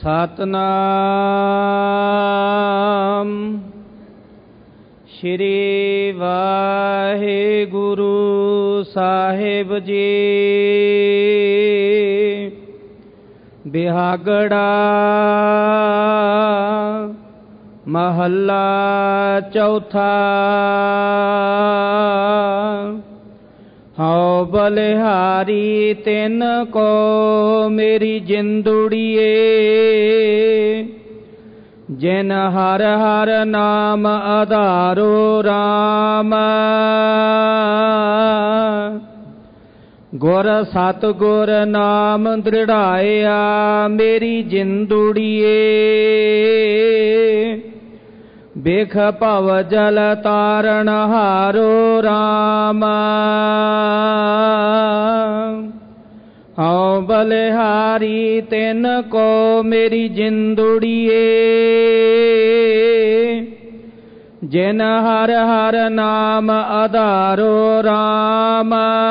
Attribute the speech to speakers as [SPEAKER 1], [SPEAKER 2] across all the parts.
[SPEAKER 1] ਸਤਨਾਮ ਸ਼੍ਰੀ ਵਾਹਿਗੁਰੂ ਸਾਹਿਬ ਜੀ। ਬਿਹਾਗੜਾ ਮਹੱਲਾ ਚੌਥਾ। ਹਉ ਬਲਿਹਾਰੀ ਤਿਨ ਕੋ ਮੇਰੀ ਜਿੰਦੁੜੀਏ, ਜਿਨ ਹਰ ਹਰ ਨਾਮ ਆਧਾਰੋ ਰਾਮ। ਗੁਰ ਸਤਿਗੁਰ ਨਾਮ ਦ੍ਰਿੜਾਇਆ ਮੇਰੀ ਜਿੰਦੁੜੀਏ, ਬਿਖ ਭਵ ਜਲ ਤਾਰਨ ਹਾਰੋ ਰਾਮ। ਹਉ ਬਲਿਹਾਰੀ ਤਿਨ ਕੋ ਮੇਰੀ ਜਿੰਦੁੜੀਏ, ਜਿਨ ਹਰ ਹਰ ਨਾਮ ਆਧਾਰੋ ਰਾਮ।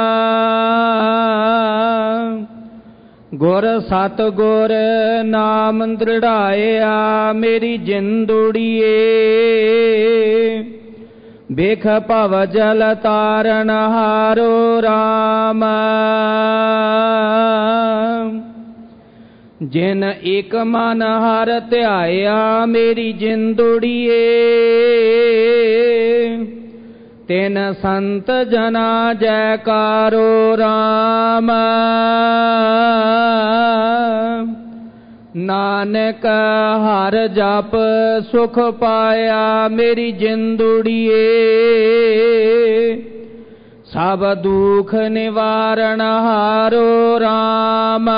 [SPEAKER 1] ਗੁਰ ਸਤਿਗੁਰ ਨਾਮ ਦ੍ਰਿੜਾਇਆ ਮੇਰੀ ਜਿੰਦੁੜੀਏ, ਬਿਖ ਭਵ ਜਲ ਤਾਰਨ ਹਾਰੋ ਰਾਮ। ਜਿਨ ਇਕ ਮਨ ਹਰ ਧਿਆਇਆ ਮੇਰੀ ਜਿੰਦੁੜੀਏ, ਤਿਨ ਸੰਤ ਜਨਾ ਜੈਕਾਰੋ ਰਾਮ। ਨਾਨਕ ਹਰ ਜਪ ਸੁਖ ਪਾਇਆ ਮੇਰੀ ਜਿੰਦੁੜੀਏ, ਸਭ ਦੁਖ ਨਿਵਾਰਨ ਹਾਰੋ ਰਾਮ।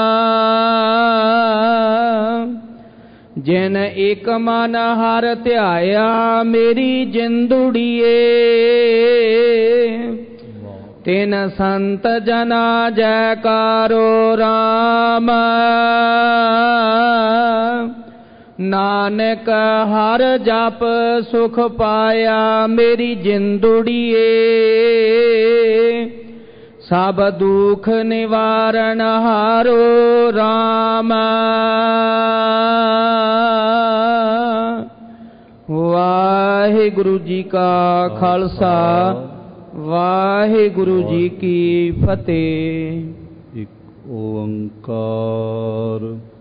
[SPEAKER 1] ਜਿਨ ਇਕ ਮਨ ਹਰ ਧਿਆਇਆ ਮੇਰੀ ਜਿੰਦੁੜੀਏ, ਤਿਨ ਸੰਤ ਜਨਾ ਜੈਕਾਰੋ ਰਾਮ। ਨਾਨਕ ਹਰ ਜਪ ਸੁਖ ਪਾਇਆ ਮੇਰੀ ਜਿੰਦੁੜੀਏ, ਸਭ ਦੁਖ ਨਿਵਾਰਨ ਹਾਰੋ ਰਾਮ। ਵਾਹਿਗੁਰੂ ਜੀ ਕਾ ਖਾਲਸਾ, ਵਾਹਿਗੁਰੂ ਜੀ ਕੀ ਫਤਿਹ।
[SPEAKER 2] ਇੱਕ ਓੰਕਾਰ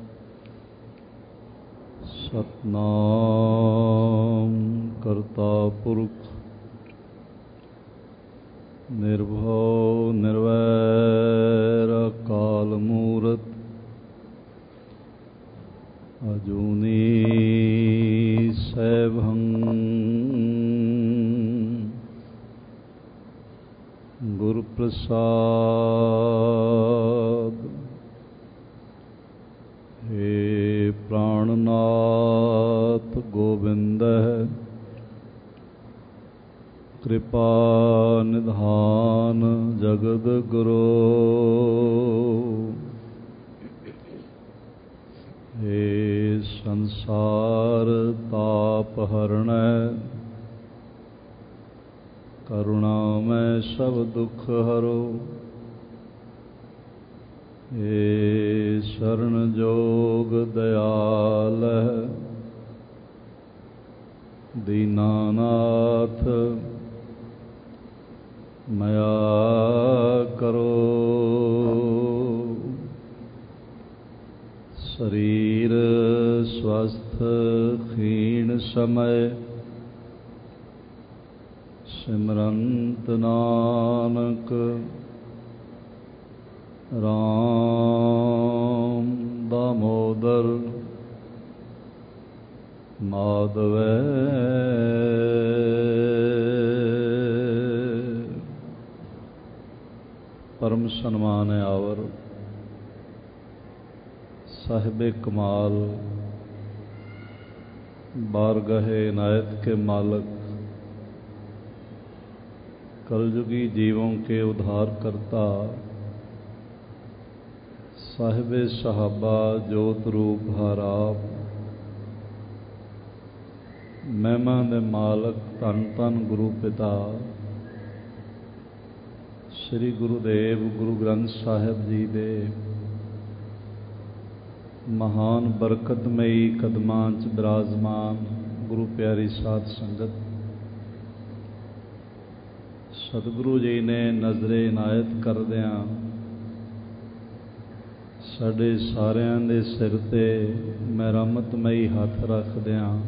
[SPEAKER 2] ਸਤਨਾਮ ਕਰਤਾ ਪੁਰਖ ਨਿਰਭਉ ਨਿਰਵੈਰ ਅਕਾਲ ਮੂਰਤ ਅਜੂਨੀ ਸੈਭੰ ਗੁਰ ਪ੍ਰਸਾਦ। ਹੇ ਪ੍ਰਾਣਨਾਥ ਗੋਬਿੰਦ ਕਿਰਪਾ ਨਿਧਾਨ ਜਗਦ ਗੁਰੂ। ਹੇ ਸੰਸਾਰ ਤਾਪ ਹਰਣੈ, ਕਰੁਣਾਮੈ ਸਭ ਦੁਖ ਹਰੋ। ਹੇ ਸ਼ਰਨ ਜੋਗ ਦਇਆਲ ਦੀਨਾਨਾਥ, ਮਇਆ ਕਰੋ। ਸਰੀਰ ਸਵਸਥ ਖੀਣ ਸਮੈ, ਸਿਮਰੰਤ ਨਾਨਕ ਰਾਮ ਦਾਮੋਦਰ ਮਾਧਵੈ। ਪਰਮ ਸਨਮਾਨ ਆਵਰ ਸਾਹਿਬੇ ਕਮਾਲ, ਬਾਰਗਾਹੇ ਇਨਾयत के मालक, कलयुगी जीवों के उद्धार करता, साहिबे सहाबा जोत रूप हर आप, महिमा दे मालक धन धन गुरु पिता श्री गुरुदेव गुरु ग्रंथ साहिब जी दे ਮਹਾਨ ਬਰਕਤਮਈ ਕਦਮਾਂ 'ਚ ਬਿਰਾਜਮਾਨ ਗੁਰੂ ਪਿਆਰੀ ਸਾਧ ਸੰਗਤ, ਸਤਿਗੁਰੂ ਜੀ ਨੇ ਨਜ਼ਰੇ ਇਨਾਇਤ ਕਰਦਿਆਂ ਸਾਡੇ ਸਾਰਿਆਂ ਦੇ ਸਿਰ 'ਤੇ ਮਿਹਰਮਤਮਈ ਹੱਥ ਰੱਖਦਿਆਂ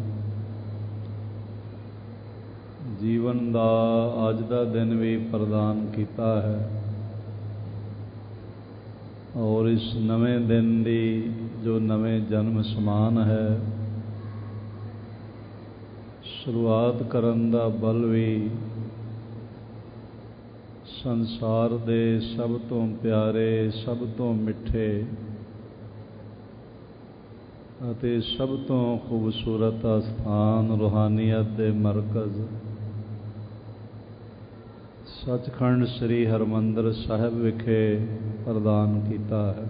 [SPEAKER 2] ਜੀਵਨ ਦਾ ਅੱਜ ਦਾ ਦਿਨ ਵੀ ਪ੍ਰਦਾਨ ਕੀਤਾ ਹੈ। ਔਰ ਇਸ ਨਵੇਂ ਦਿਨ ਦੀ ਜੋ ਨਵੇਂ ਜਨਮ ਸਮਾਨ ਹੈ, ਸ਼ੁਰੂਆਤ ਕਰਨ ਦਾ ਬਲ ਵੀ ਸੰਸਾਰ ਦੇ ਸਭ ਤੋਂ ਪਿਆਰੇ, ਸਭ ਤੋਂ ਮਿੱਠੇ ਅਤੇ ਸਭ ਤੋਂ ਖੂਬਸੂਰਤ ਅਸਥਾਨ ਰੂਹਾਨੀਅਤ ਦੇ ਮਰਕਜ਼ ਸੱਚਖੰਡ ਸ੍ਰੀ ਹਰਿਮੰਦਰ ਸਾਹਿਬ ਵਿਖੇ ਪ੍ਰਦਾਨ ਕੀਤਾ ਹੈ।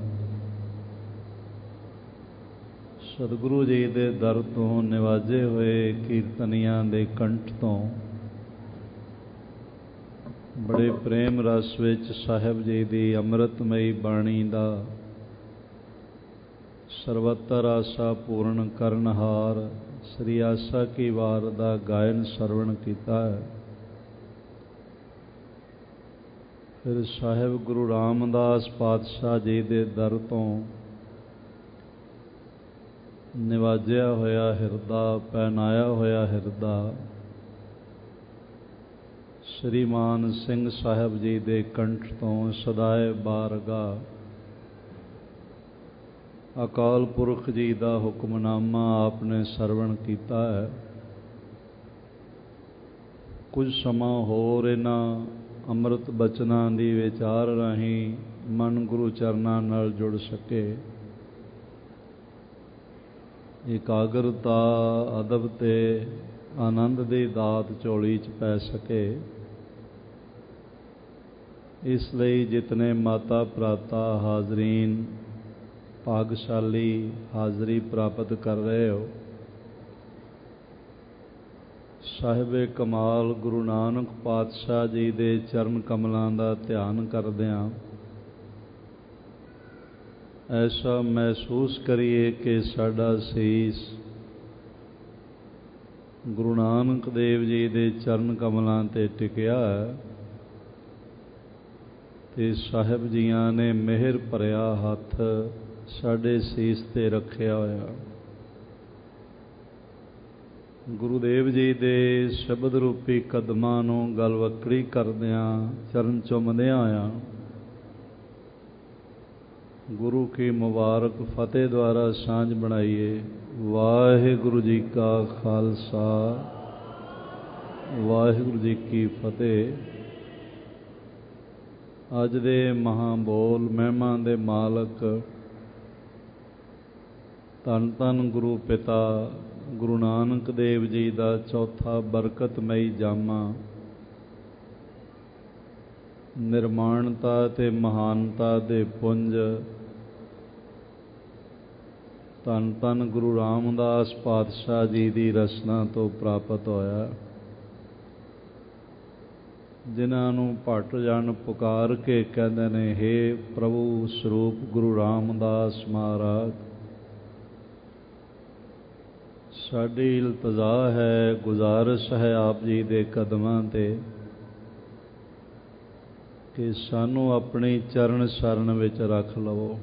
[SPEAKER 2] ਸਤਿਗੁਰੂ ਜੀ ਦੇ ਦਰ ਤੋਂ ਨਿਵਾਜੇ ਹੋਏ ਕੀਰਤਨੀਆਂ ਦੇ ਕੰਠ ਤੋਂ ਬੜੇ ਪ੍ਰੇਮ ਰਸ ਵਿੱਚ ਸਾਹਿਬ ਜੀ ਦੀ ਅੰਮ੍ਰਿਤਮਈ ਬਾਣੀ ਦਾ ਸਰਵਤਰ ਆਸਾ ਪੂਰਨ ਕਰਨਹਾਰ ਸ੍ਰੀ ਆਸਾ ਕੀ ਵਾਰ ਦਾ ਗਾਇਨ ਸਰਵਣ ਕੀਤਾ ਹੈ। ਫਿਰ ਸਾਹਿਬ ਗੁਰੂ ਰਾਮਦਾਸ ਪਾਤਸ਼ਾਹ ਜੀ ਦੇ ਦਰ ਤੋਂ ਨਿਵਾਜਿਆ ਹੋਇਆ ਹਿਰਦਾ, ਪਹਿਨਾਇਆ ਹੋਇਆ ਹਿਰਦਾ ਸ੍ਰੀਮਾਨ ਸਿੰਘ ਸਾਹਿਬ ਜੀ ਦੇ ਕੰਠ ਤੋਂ ਸਦਾਏ ਬਾਰਗਾ ਅਕਾਲ ਪੁਰਖ ਜੀ ਦਾ ਹੁਕਮਨਾਮਾ ਆਪ ਨੇ ਸਰਵਣ ਕੀਤਾ ਹੈ। ਕੁਝ ਸਮਾਂ ਹੋਰ ਇਹਨਾਂ ਅੰਮ੍ਰਿਤ ਬਚਨਾਂ ਦੀ ਵਿਚਾਰ ਰਾਹੀਂ ਮਨ ਗੁਰੂ ਚਰਨਾਂ ਨਾਲ ਜੁੜ ਸਕੇ, ਇਕਾਗਰਤਾ, ਅਦਬ ਤੇ ਆਨੰਦ ਦੀ ਦਾਤ ਝੋਲੀ 'ਚ ਪੈ ਸਕੇ। ਇਸ ਲਈ ਜਿਤਨੇ ਮਾਤਾ ਭਰਾਤਾ ਹਾਜ਼ਰੀਨ ਭਾਗਸ਼ਾਲੀ ਹਾਜ਼ਰੀ ਪ੍ਰਾਪਤ ਕਰ ਰਹੇ ਹੋ, ਸਾਹਿਬੇ ਕਮਾਲ ਗੁਰੂ ਨਾਨਕ ਪਾਤਸ਼ਾਹ ਜੀ ਦੇ ਚਰਨ ਕਮਲਾਂ ਦਾ ਧਿਆਨ ਕਰਦਿਆਂ ਐਸਾ ਮਹਿਸੂਸ ਕਰੀਏ ਕਿ ਸਾਡਾ ਸੀਸ ਗੁਰੂ ਨਾਨਕ ਦੇਵ ਜੀ ਦੇ ਚਰਨ ਕਮਲਾਂ 'ਤੇ ਟਿਕਿਆ ਹੈ ਤੇ ਸਾਹਿਬ ਜੀਆਂ ਨੇ ਮਿਹਰ ਭਰਿਆ ਹੱਥ ਸਾਡੇ ਸੀਸ 'ਤੇ ਰੱਖਿਆ ਹੋਇਆ। ਗੁਰੂਦੇਵ ਜੀ ਦੇ ਸ਼ਬਦ ਰੂਪੀ ਕਦਮਾਂ ਨੂੰ ਗਲਵੱਕੜੀ ਕਰਦਿਆਂ, ਚਰਨ ਚੁੰਮਦਿਆਂ ਹੋਇਆਂ ਗੁਰੂ ਕੀ ਮੁਬਾਰਕ ਫਤਿਹ ਦੁਆਰਾ ਸਾਂਝ ਬਣਾਈਏ। ਵਾਹਿਗੁਰੂ ਜੀ ਕਾ ਖਾਲਸਾ, ਵਾਹਿਗੁਰੂ ਜੀ ਕੀ ਫਤਿਹ। ਅੱਜ ਦੇ ਮਹਾਂਬੋਲ ਮਹਿਮਾ ਦੇ ਮਾਲਕ ਧੰਨ ਧੰਨ ਗੁਰੂ ਪਿਤਾ ਗੁਰੂ ਨਾਨਕ ਦੇਵ ਜੀ ਦਾ ਚੌਥਾ ਬਰਕਤਮਈ ਜਾਮਾ ਨਿਰਮਾਣਤਾ ਅਤੇ ਮਹਾਨਤਾ ਦੇ ਪੁੰਜ ਧੰਨ ਧੰਨ ਗੁਰੂ ਰਾਮਦਾਸ ਪਾਤਸ਼ਾਹ ਜੀ ਦੀ ਰਸਨਾ ਤੋਂ ਪ੍ਰਾਪਤ ਹੋਇਆ, ਜਿਨ੍ਹਾਂ ਨੂੰ ਭੱਟ ਜਨ ਪੁਕਾਰ ਕੇ ਕਹਿੰਦੇ ਨੇ, ਹੇ ਪ੍ਰਭੂ ਸਰੂਪ ਗੁਰੂ ਰਾਮਦਾਸ ਮਹਾਰਾਜ, ਸਾਡੀ ਇਲਤਜਾ ਹੈ, ਗੁਜ਼ਾਰਿਸ਼ ਹੈ ਆਪ ਜੀ ਦੇ ਕਦਮਾਂ 'ਤੇ ਕਿ ਸਾਨੂੰ ਆਪਣੀ ਚਰਨ ਸ਼ਰਨ ਵਿੱਚ ਰੱਖ ਲਵੋ।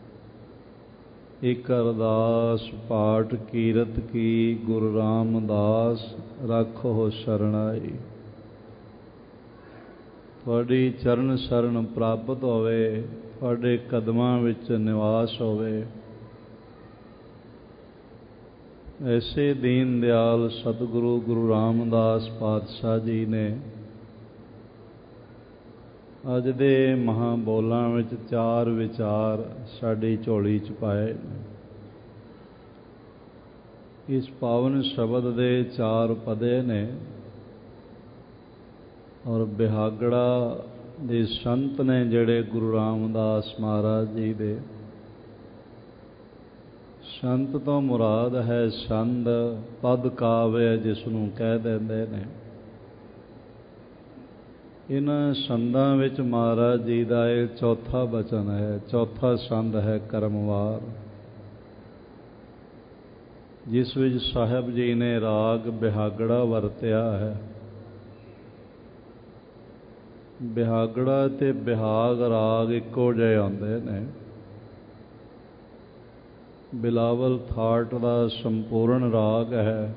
[SPEAKER 2] ਇੱਕ ਅਰਦਾਸ ਪਾਠ ਕੀਰਤ ਕੀ ਗੁਰੂ ਰਾਮਦਾਸ ਰੱਖੋ ਸ਼ਰਣਾਈ। ਤੁਹਾਡੀ ਚਰਨ ਸ਼ਰਨ ਪ੍ਰਾਪਤ ਹੋਵੇ, ਤੁਹਾਡੇ ਕਦਮਾਂ ਵਿੱਚ ਨਿਵਾਸ ਹੋਵੇ। ਐਸੇ ਦੀਨ ਦਿਆਲ ਸਤਿਗੁਰੂ ਗੁਰੂ ਰਾਮਦਾਸ ਪਾਤਸ਼ਾਹ ਜੀ ਨੇ ਅੱਜ ਦੇ ਮਹਾਂਬੋਲਾਂ ਵਿੱਚ 4 ਵਿਚਾਰ ਸਾਡੀ ਝੋਲੀ 'ਚ ਪਾਏ। ਇਸ ਪਾਵਨ ਸ਼ਬਦ ਦੇ 4 ਪਦੇ ਨੇ ਔਰ ਬਿਹਾਗੜਾ ਦੇ ਸੰਤ ਨੇ ਜਿਹੜੇ ਗੁਰੂ ਰਾਮਦਾਸ ਮਹਾਰਾਜ ਜੀ ਦੇ। ਸੰਤ ਤੋਂ ਮੁਰਾਦ ਹੈ ਛੰਦ, ਪਦ ਕਾਵਿ ਜਿਸ ਨੂੰ ਕਹਿ ਦਿੰਦੇ ਨੇ। ਇਹਨਾਂ ਛੰਦਾਂ ਵਿੱਚ ਮਹਾਰਾਜ ਜੀ ਦਾ ਇਹ ਚੌਥਾ ਬਚਨ ਹੈ, ਚੌਥਾ ਛੰਦ ਹੈ ਕਰਮਵਾਰ। ਜਿਸ ਵਿੱਚ ਸਾਹਿਬ ਜੀ ਨੇ ਰਾਗ ਬਿਹਾਗੜਾ ਵਰਤਿਆ ਹੈ। ਬਿਹਾਗੜਾ ਅਤੇ ਬਿਹਾਗ ਰਾਗ ਇੱਕੋ ਜਿਹੇ ਆਉਂਦੇ ਨੇ। ਬਿਲਾਵਲ ਥਾਟ ਦਾ ਸੰਪੂਰਨ ਰਾਗ ਹੈ।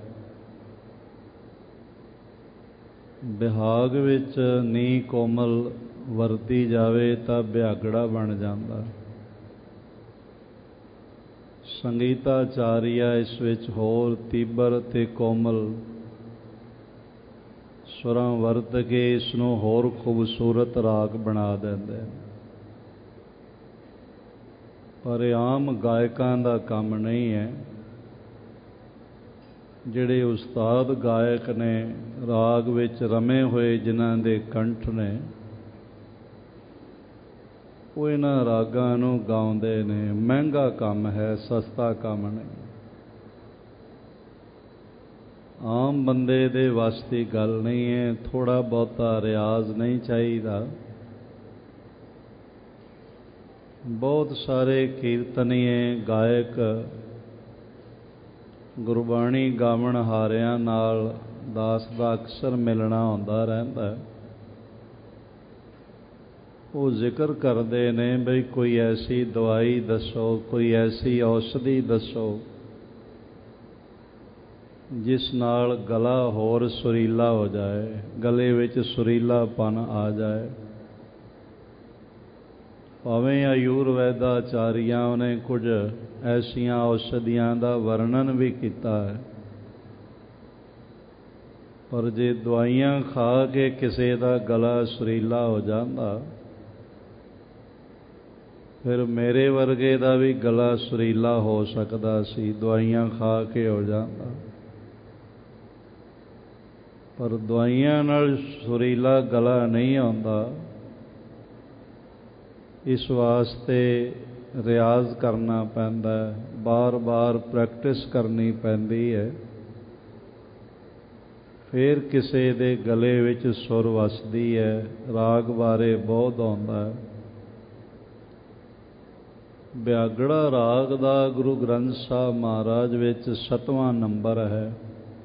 [SPEAKER 2] ਬਿਹਾਗ ਵਿੱਚ ਨੀ ਕੋਮਲ ਵਰਤੀ ਜਾਵੇ ਤਾਂ ਬਿਹਾਗੜਾ ਬਣ ਜਾਂਦਾ। ਸੰਗੀਤਾਚਾਰੀਆ ਇਸ ਵਿੱਚ ਹੋਰ ਤੀਬਰ ਅਤੇ ਕੋਮਲ ਸੁਰਾਂ ਵਰਤ ਕੇ ਇਸ ਨੂੰ ਹੋਰ ਖੂਬਸੂਰਤ ਰਾਗ ਬਣਾ ਦਿੰਦੇ ਨੇ। ਪਰ ਇਹ ਆਮ ਗਾਇਕਾਂ ਦਾ ਕੰਮ ਨਹੀਂ ਹੈ। ਜਿਹੜੇ ਉਸਤਾਦ ਗਾਇਕ ਨੇ, ਰਾਗ ਵਿੱਚ ਰਮੇ ਹੋਏ ਜਿਨ੍ਹਾਂ ਦੇ ਕੰਠ ਨੇ, ਉਹ ਇਹਨਾਂ ਰਾਗਾਂ ਨੂੰ ਗਾਉਂਦੇ ਨੇ। ਮਹਿੰਗਾ ਕੰਮ ਹੈ, ਸਸਤਾ ਕੰਮ ਨਹੀਂ। ਆਮ ਬੰਦੇ ਦੇ ਵੱਸ ਦੀ ਗੱਲ ਨਹੀਂ ਹੈ। ਥੋੜ੍ਹਾ ਬਹੁਤਾ ਰਿਆਜ਼ ਨਹੀਂ ਚਾਹੀਦਾ। ਬਹੁਤ ਸਾਰੇ ਕੀਰਤਨੀਏ ਗਾਇਕ ਗੁਰਬਾਣੀ ਗਾਵਣ ਹਾਰਿਆਂ ਨਾਲ ਦਾਸ ਦਾ ਅਕਸਰ ਮਿਲਣਾ ਹੁੰਦਾ ਰਹਿੰਦਾ। ਉਹ ਜ਼ਿਕਰ ਕਰਦੇ ਨੇ ਬਈ ਕੋਈ ਐਸੀ ਦਵਾਈ ਦੱਸੋ, ਕੋਈ ਐਸੀ ਔਸ਼ਧੀ ਦੱਸੋ ਜਿਸ ਨਾਲ ਗਲਾ ਹੋਰ ਸੁਰੀਲਾ ਹੋ ਜਾਏ, ਗਲੇ ਵਿੱਚ ਸੁਰੀਲਾਪਨ ਆ ਜਾਏ। ਭਾਵੇਂ ਆਯੁਰਵੈਦਾਚਾਰੀਆਂ ਨੇ ਕੁਝ ਐਸੀਆਂ ਔਸ਼ਧੀਆਂ ਦਾ ਵਰਣਨ ਵੀ ਕੀਤਾ ਹੈ, ਪਰ ਜੇ ਦਵਾਈਆਂ ਖਾ ਕੇ ਕਿਸੇ ਦਾ ਗਲਾ ਸੁਰੀਲਾ ਹੋ ਜਾਂਦਾ, ਫਿਰ ਮੇਰੇ ਵਰਗੇ ਦਾ ਵੀ ਗਲਾ ਸੁਰੀਲਾ ਹੋ ਸਕਦਾ ਸੀ, ਦਵਾਈਆਂ ਖਾ ਕੇ ਹੋ ਜਾਂਦਾ। ਪਰ ਦਵਾਈਆਂ ਨਾਲ ਸੁਰੀਲਾ ਗਲਾ ਨਹੀਂ ਆਉਂਦਾ। ਇਸ ਵਾਸਤੇ ਰਿਆਜ਼ ਕਰਨਾ ਪੈਂਦਾ, ਬਾਰ-ਬਾਰ ਪ੍ਰੈਕਟਿਸ ਕਰਨੀ ਪੈਂਦੀ ਹੈ। ਫਿਰ ਕਿਸੇ ਦੇ ਗਲੇ ਵਿੱਚ ਸੁਰ ਵਸਦੀ ਹੈ। ਰਾਗ ਬਾਰੇ ਬਹੁਤ ਆਉਂਦਾ ਹੈ। ਬਿਹਾਗੜਾ ਰਾਗ ਦਾ ਗੁਰੂ ਗ੍ਰੰਥ ਸਾਹਿਬ ਮਹਾਰਾਜ ਵਿੱਚ 7ਵਾਂ ਨੰਬਰ ਹੈ।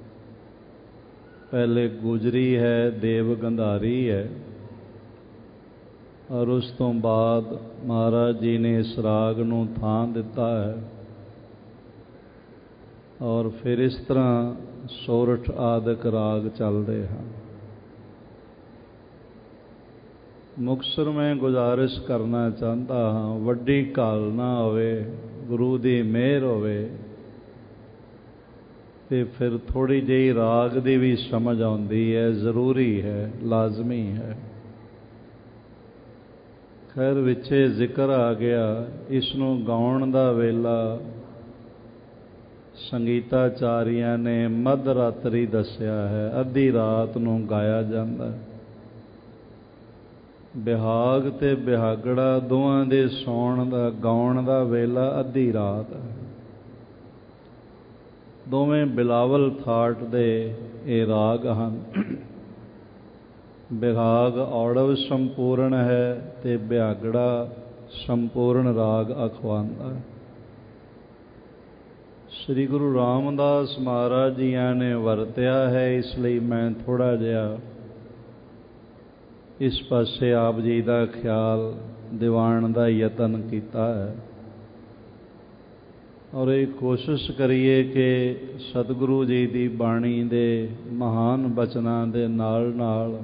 [SPEAKER 2] ਪਹਿਲੇ ਗੁਜਰੀ ਹੈ, ਦੇਵ ਗੰਧਾਰੀ ਹੈ, ਔਰ ਉਸ ਤੋਂ ਬਾਅਦ ਮਹਾਰਾਜ ਜੀ ਨੇ ਇਸ ਰਾਗ ਨੂੰ ਥਾਂ ਦਿੱਤਾ ਹੈ। ਔਰ ਫਿਰ ਇਸ ਤਰ੍ਹਾਂ ਸੋਰਠ ਆਦਿਕ ਰਾਗ ਚੱਲਦੇ ਹਨ। ਮੁਕਤਸਰ ਮੈਂ ਗੁਜ਼ਾਰਿਸ਼ ਕਰਨਾ ਚਾਹੁੰਦਾ ਹਾਂ, ਵੱਡੀ ਘਾਲ ਨਾ ਹੋਵੇ, ਗੁਰੂ ਦੀ ਮਿਹਰ ਹੋਵੇ ਤੇ ਫਿਰ ਥੋੜ੍ਹੀ ਜਿਹੀ ਰਾਗ ਦੀ ਵੀ ਸਮਝ ਆਉਂਦੀ ਹੈ। ਜ਼ਰੂਰੀ ਹੈ, ਲਾਜ਼ਮੀ ਹੈ। ਖੈਰ ਵਿੱਚੇ ਜ਼ਿਕਰ ਆ ਗਿਆ, ਇਸ ਨੂੰ ਗਾਉਣ ਦਾ ਵੇਲਾ ਸੰਗੀਤਾਚਾਰੀਆਂ ਨੇ ਮੱਧ ਰਾਤਰੀ ਦੱਸਿਆ ਹੈ। ਅੱਧੀ ਰਾਤ ਨੂੰ ਗਾਇਆ ਜਾਂਦਾ। ਬਿਹਾਗ ਤੇ ਬਿਹਾਗੜਾ ਦੋਵਾਂ ਦੇ ਸੌਣ ਦਾ, ਗਾਉਣ ਦਾ ਵੇਲਾ ਅੱਧੀ ਰਾਤ ਹੈ। ਦੋਵੇਂ ਬਿਲਾਵਲ ਥਾਟ ਦੇ ਇਹ ਰਾਗ ਹਨ। ਬਿਹਾਗ ਔੜਵ ਸੰਪੂਰਨ ਹੈ ਤੇ ਬਿਹਾਗੜਾ ਸੰਪੂਰਨ ਰਾਗ ਅਖਵਾਂਦਾ। ਸ੍ਰੀ ਗੁਰੂ ਰਾਮਦਾਸ ਮਹਾਰਾਜ ਜੀਆਂ ਨੇ ਵਰਤਿਆ ਹੈ, ਇਸ ਲਈ ਮੈਂ ਥੋੜ੍ਹਾ ਜਿਹਾ ਇਸ ਪਾਸੇ ਆਪ ਜੀ ਦਾ ਖਿਆਲ ਦਿਵਾਉਣ ਦਾ ਯਤਨ ਕੀਤਾ ਹੈ। ਔਰ ਇਹ ਕੋਸ਼ਿਸ਼ ਕਰੀਏ ਕਿ ਸਤਿਗੁਰੂ ਜੀ ਦੀ ਬਾਣੀ ਦੇ ਮਹਾਨ ਬਚਨਾਂ ਦੇ ਨਾਲ ਨਾਲ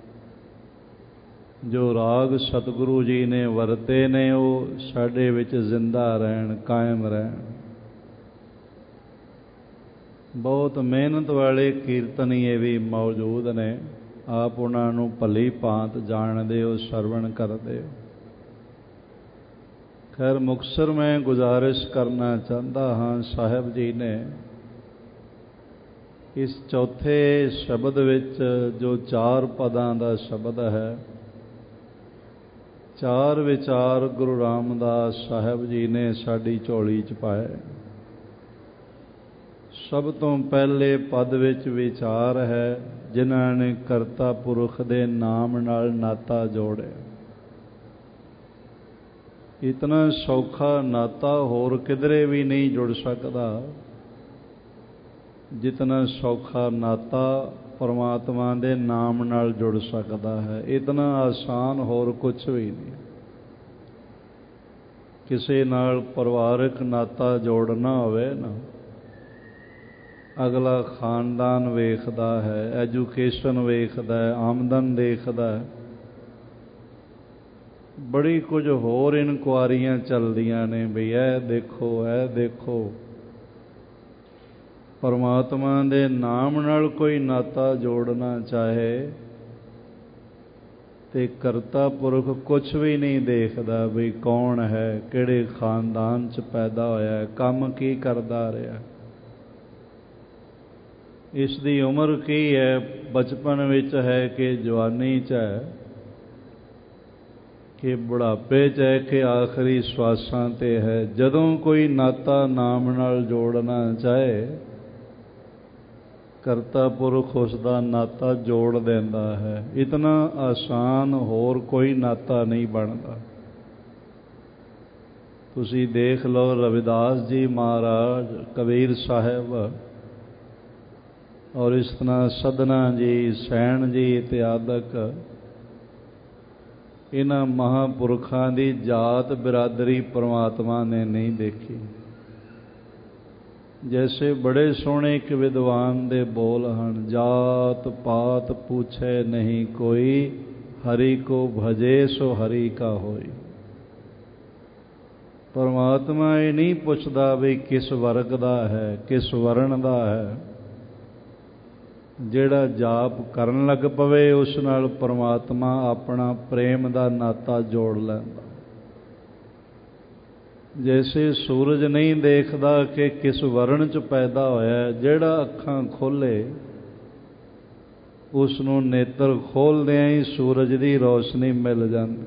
[SPEAKER 2] ਜੋ ਰਾਗ ਸਤਿਗੁਰੂ ਜੀ ਨੇ ਵਰਤੇ ਨੇ ਉਹ ਸਾਡੇ ਵਿੱਚ ਜ਼ਿੰਦਾ ਰਹਿਣ, ਕਾਇਮ ਰਹਿਣ। ਬਹੁਤ ਮਿਹਨਤ ਵਾਲੇ ਕੀਰਤਨੀਏ ਵੀ ਮੌਜੂਦ ਨੇ। ਆਪ ਉਹਨਾਂ ਨੂੰ ਭਲੀ ਭਾਂਤ ਜਾਣਦੇ ਹੋ, ਸਰਵਣ ਕਰਦੇ ਹੋ। ਖੈਰ ਮੁਕਤਸਰ ਮੈਂ ਗੁਜ਼ਾਰਿਸ਼ ਕਰਨਾ ਚਾਹੁੰਦਾ ਹਾਂ, ਸਾਹਿਬ ਜੀ ਨੇ ਇਸ ਚੌਥੇ ਸ਼ਬਦ ਵਿੱਚ ਜੋ 4 ਪਦਾਂ ਦਾ ਸ਼ਬਦ ਹੈ, 4 ਵਿਚਾਰ ਗੁਰੂ ਰਾਮਦਾਸ ਸਾਹਿਬ ਜੀ ਨੇ ਸਾਡੀ ਝੋਲੀ 'ਚ ਪਾਏ। ਸਭ ਤੋਂ ਪਹਿਲੇ ਪਦ ਵਿੱਚ ਵਿਚਾਰ ਹੈ, ਜਿਨ੍ਹਾਂ ਨੇ ਕਰਤਾ ਪੁਰਖ ਦੇ ਨਾਮ ਨਾਲ ਨਾਤਾ ਜੋੜਿਆ। ਇਤਨਾ ਸੌਖਾ ਨਾਤਾ ਹੋਰ ਕਿਧਰੇ ਵੀ ਨਹੀਂ ਜੁੜ ਸਕਦਾ ਜਿਤਨਾ ਸੌਖਾ ਨਾਤਾ ਪਰਮਾਤਮਾ ਦੇ ਨਾਮ ਨਾਲ ਜੁੜ ਸਕਦਾ ਹੈ, ਇਤਨਾ ਆਸਾਨ ਹੋਰ ਕੁਛ ਵੀ ਨਹੀਂ। ਕਿਸੇ ਨਾਲ ਪਰਿਵਾਰਕ ਨਾਤਾ ਜੋੜਨਾ ਹੋਵੇ ਨਾ, ਅਗਲਾ ਖਾਨਦਾਨ ਵੇਖਦਾ ਹੈ, ਐਜੂਕੇਸ਼ਨ ਵੇਖਦਾ ਹੈ, ਆਮਦਨ ਦੇਖਦਾ ਹੈ, ਬੜੀ ਕੁਝ ਹੋਰ ਇਨਕੁਆਰੀਆਂ ਚੱਲਦੀਆਂ ਨੇ ਵੀ ਇਹ ਦੇਖੋ, ਇਹ ਦੇਖੋ। ਪਰਮਾਤਮਾ ਦੇ ਨਾਮ ਨਾਲ ਕੋਈ ਨਾਤਾ ਜੋੜਨਾ ਚਾਹੇ ਤੇ ਕਰਤਾ ਪੁਰਖ ਕੁਛ ਵੀ ਨਹੀਂ ਦੇਖਦਾ ਵੀ ਕੌਣ ਹੈ, ਕਿਹੜੇ ਖਾਨਦਾਨ 'ਚ ਪੈਦਾ ਹੋਇਆ, ਕੰਮ ਕੀ ਕਰਦਾ ਰਿਹਾ, ਇਸ ਦੀ ਉਮਰ ਕੀ ਹੈ, ਬਚਪਨ ਵਿੱਚ ਹੈ ਕਿ ਜਵਾਨੀ 'ਚ ਹੈ, ਕਿ ਬੁਢਾਪੇ 'ਚ ਹੈ, ਕਿ ਆਖਰੀ ਸਵਾਸਾਂ 'ਤੇ ਹੈ। ਜਦੋਂ ਕੋਈ ਨਾਤਾ ਨਾਮ ਨਾਲ ਜੋੜਨਾ ਚਾਹੇ, ਕਰਤਾ ਪੁਰਖ ਉਸ ਦਾ ਨਾਤਾ ਜੋੜ ਦਿੰਦਾ ਹੈ। ਇਤਨਾ ਆਸਾਨ ਹੋਰ ਕੋਈ ਨਾਤਾ ਨਹੀਂ ਬਣਦਾ। ਤੁਸੀਂ ਦੇਖ ਲਓ, ਰਵਿਦਾਸ ਜੀ ਮਹਾਰਾਜ, ਕਬੀਰ ਸਾਹਿਬ ਔਰ ਇਸ ਤਰ੍ਹਾਂ ਸਧਨਾ ਜੀ, ਸੈਣ ਜੀ ਇਤਿਆਦਿਕ, ਇਹਨਾਂ ਮਹਾਂਪੁਰਖਾਂ ਦੀ ਜਾਤ ਬਿਰਾਦਰੀ ਪਰਮਾਤਮਾ ਨੇ ਨਹੀਂ ਦੇਖੀ। ਜੈਸੇ ਬੜੇ ਸੋਹਣੇ ਇੱਕ ਵਿਦਵਾਨ ਦੇ ਬੋਲ ਹਨ, ਜਾਤ ਪਾਤ ਪੁੱਛੇ ਨਹੀਂ ਕੋਈ, ਹਰੀ ਕੋ ਭਜੇ ਸੋ ਹਰੀ ਕਾ ਹੋਈ। ਪਰਮਾਤਮਾ ਇਹ ਨਹੀਂ ਪੁੱਛਦਾ ਵੀ ਕਿਸ ਵਰਗ ਦਾ ਹੈ, ਕਿਸ ਵਰਣ ਦਾ ਹੈ। ਜਿਹੜਾ ਜਾਪ ਕਰਨ ਲੱਗ ਪਵੇ, ਉਸ ਨਾਲ ਪਰਮਾਤਮਾ ਆਪਣਾ ਪ੍ਰੇਮ ਦਾ ਨਾਤਾ ਜੋੜ ਲੈਂਦਾ। ਜੈਸੇ ਸੂਰਜ ਨਹੀਂ ਦੇਖਦਾ ਕਿ ਕਿਸ ਵਰਣ 'ਚ ਪੈਦਾ ਹੋਇਆ, ਜਿਹੜਾ ਅੱਖਾਂ ਖੋਲ੍ਹੇ ਉਸ ਨੂੰ ਨੇਤਰ ਖੋਲ੍ਹਦਿਆਂ ਹੀ ਸੂਰਜ ਦੀ ਰੌਸ਼ਨੀ ਮਿਲ ਜਾਂਦੀ।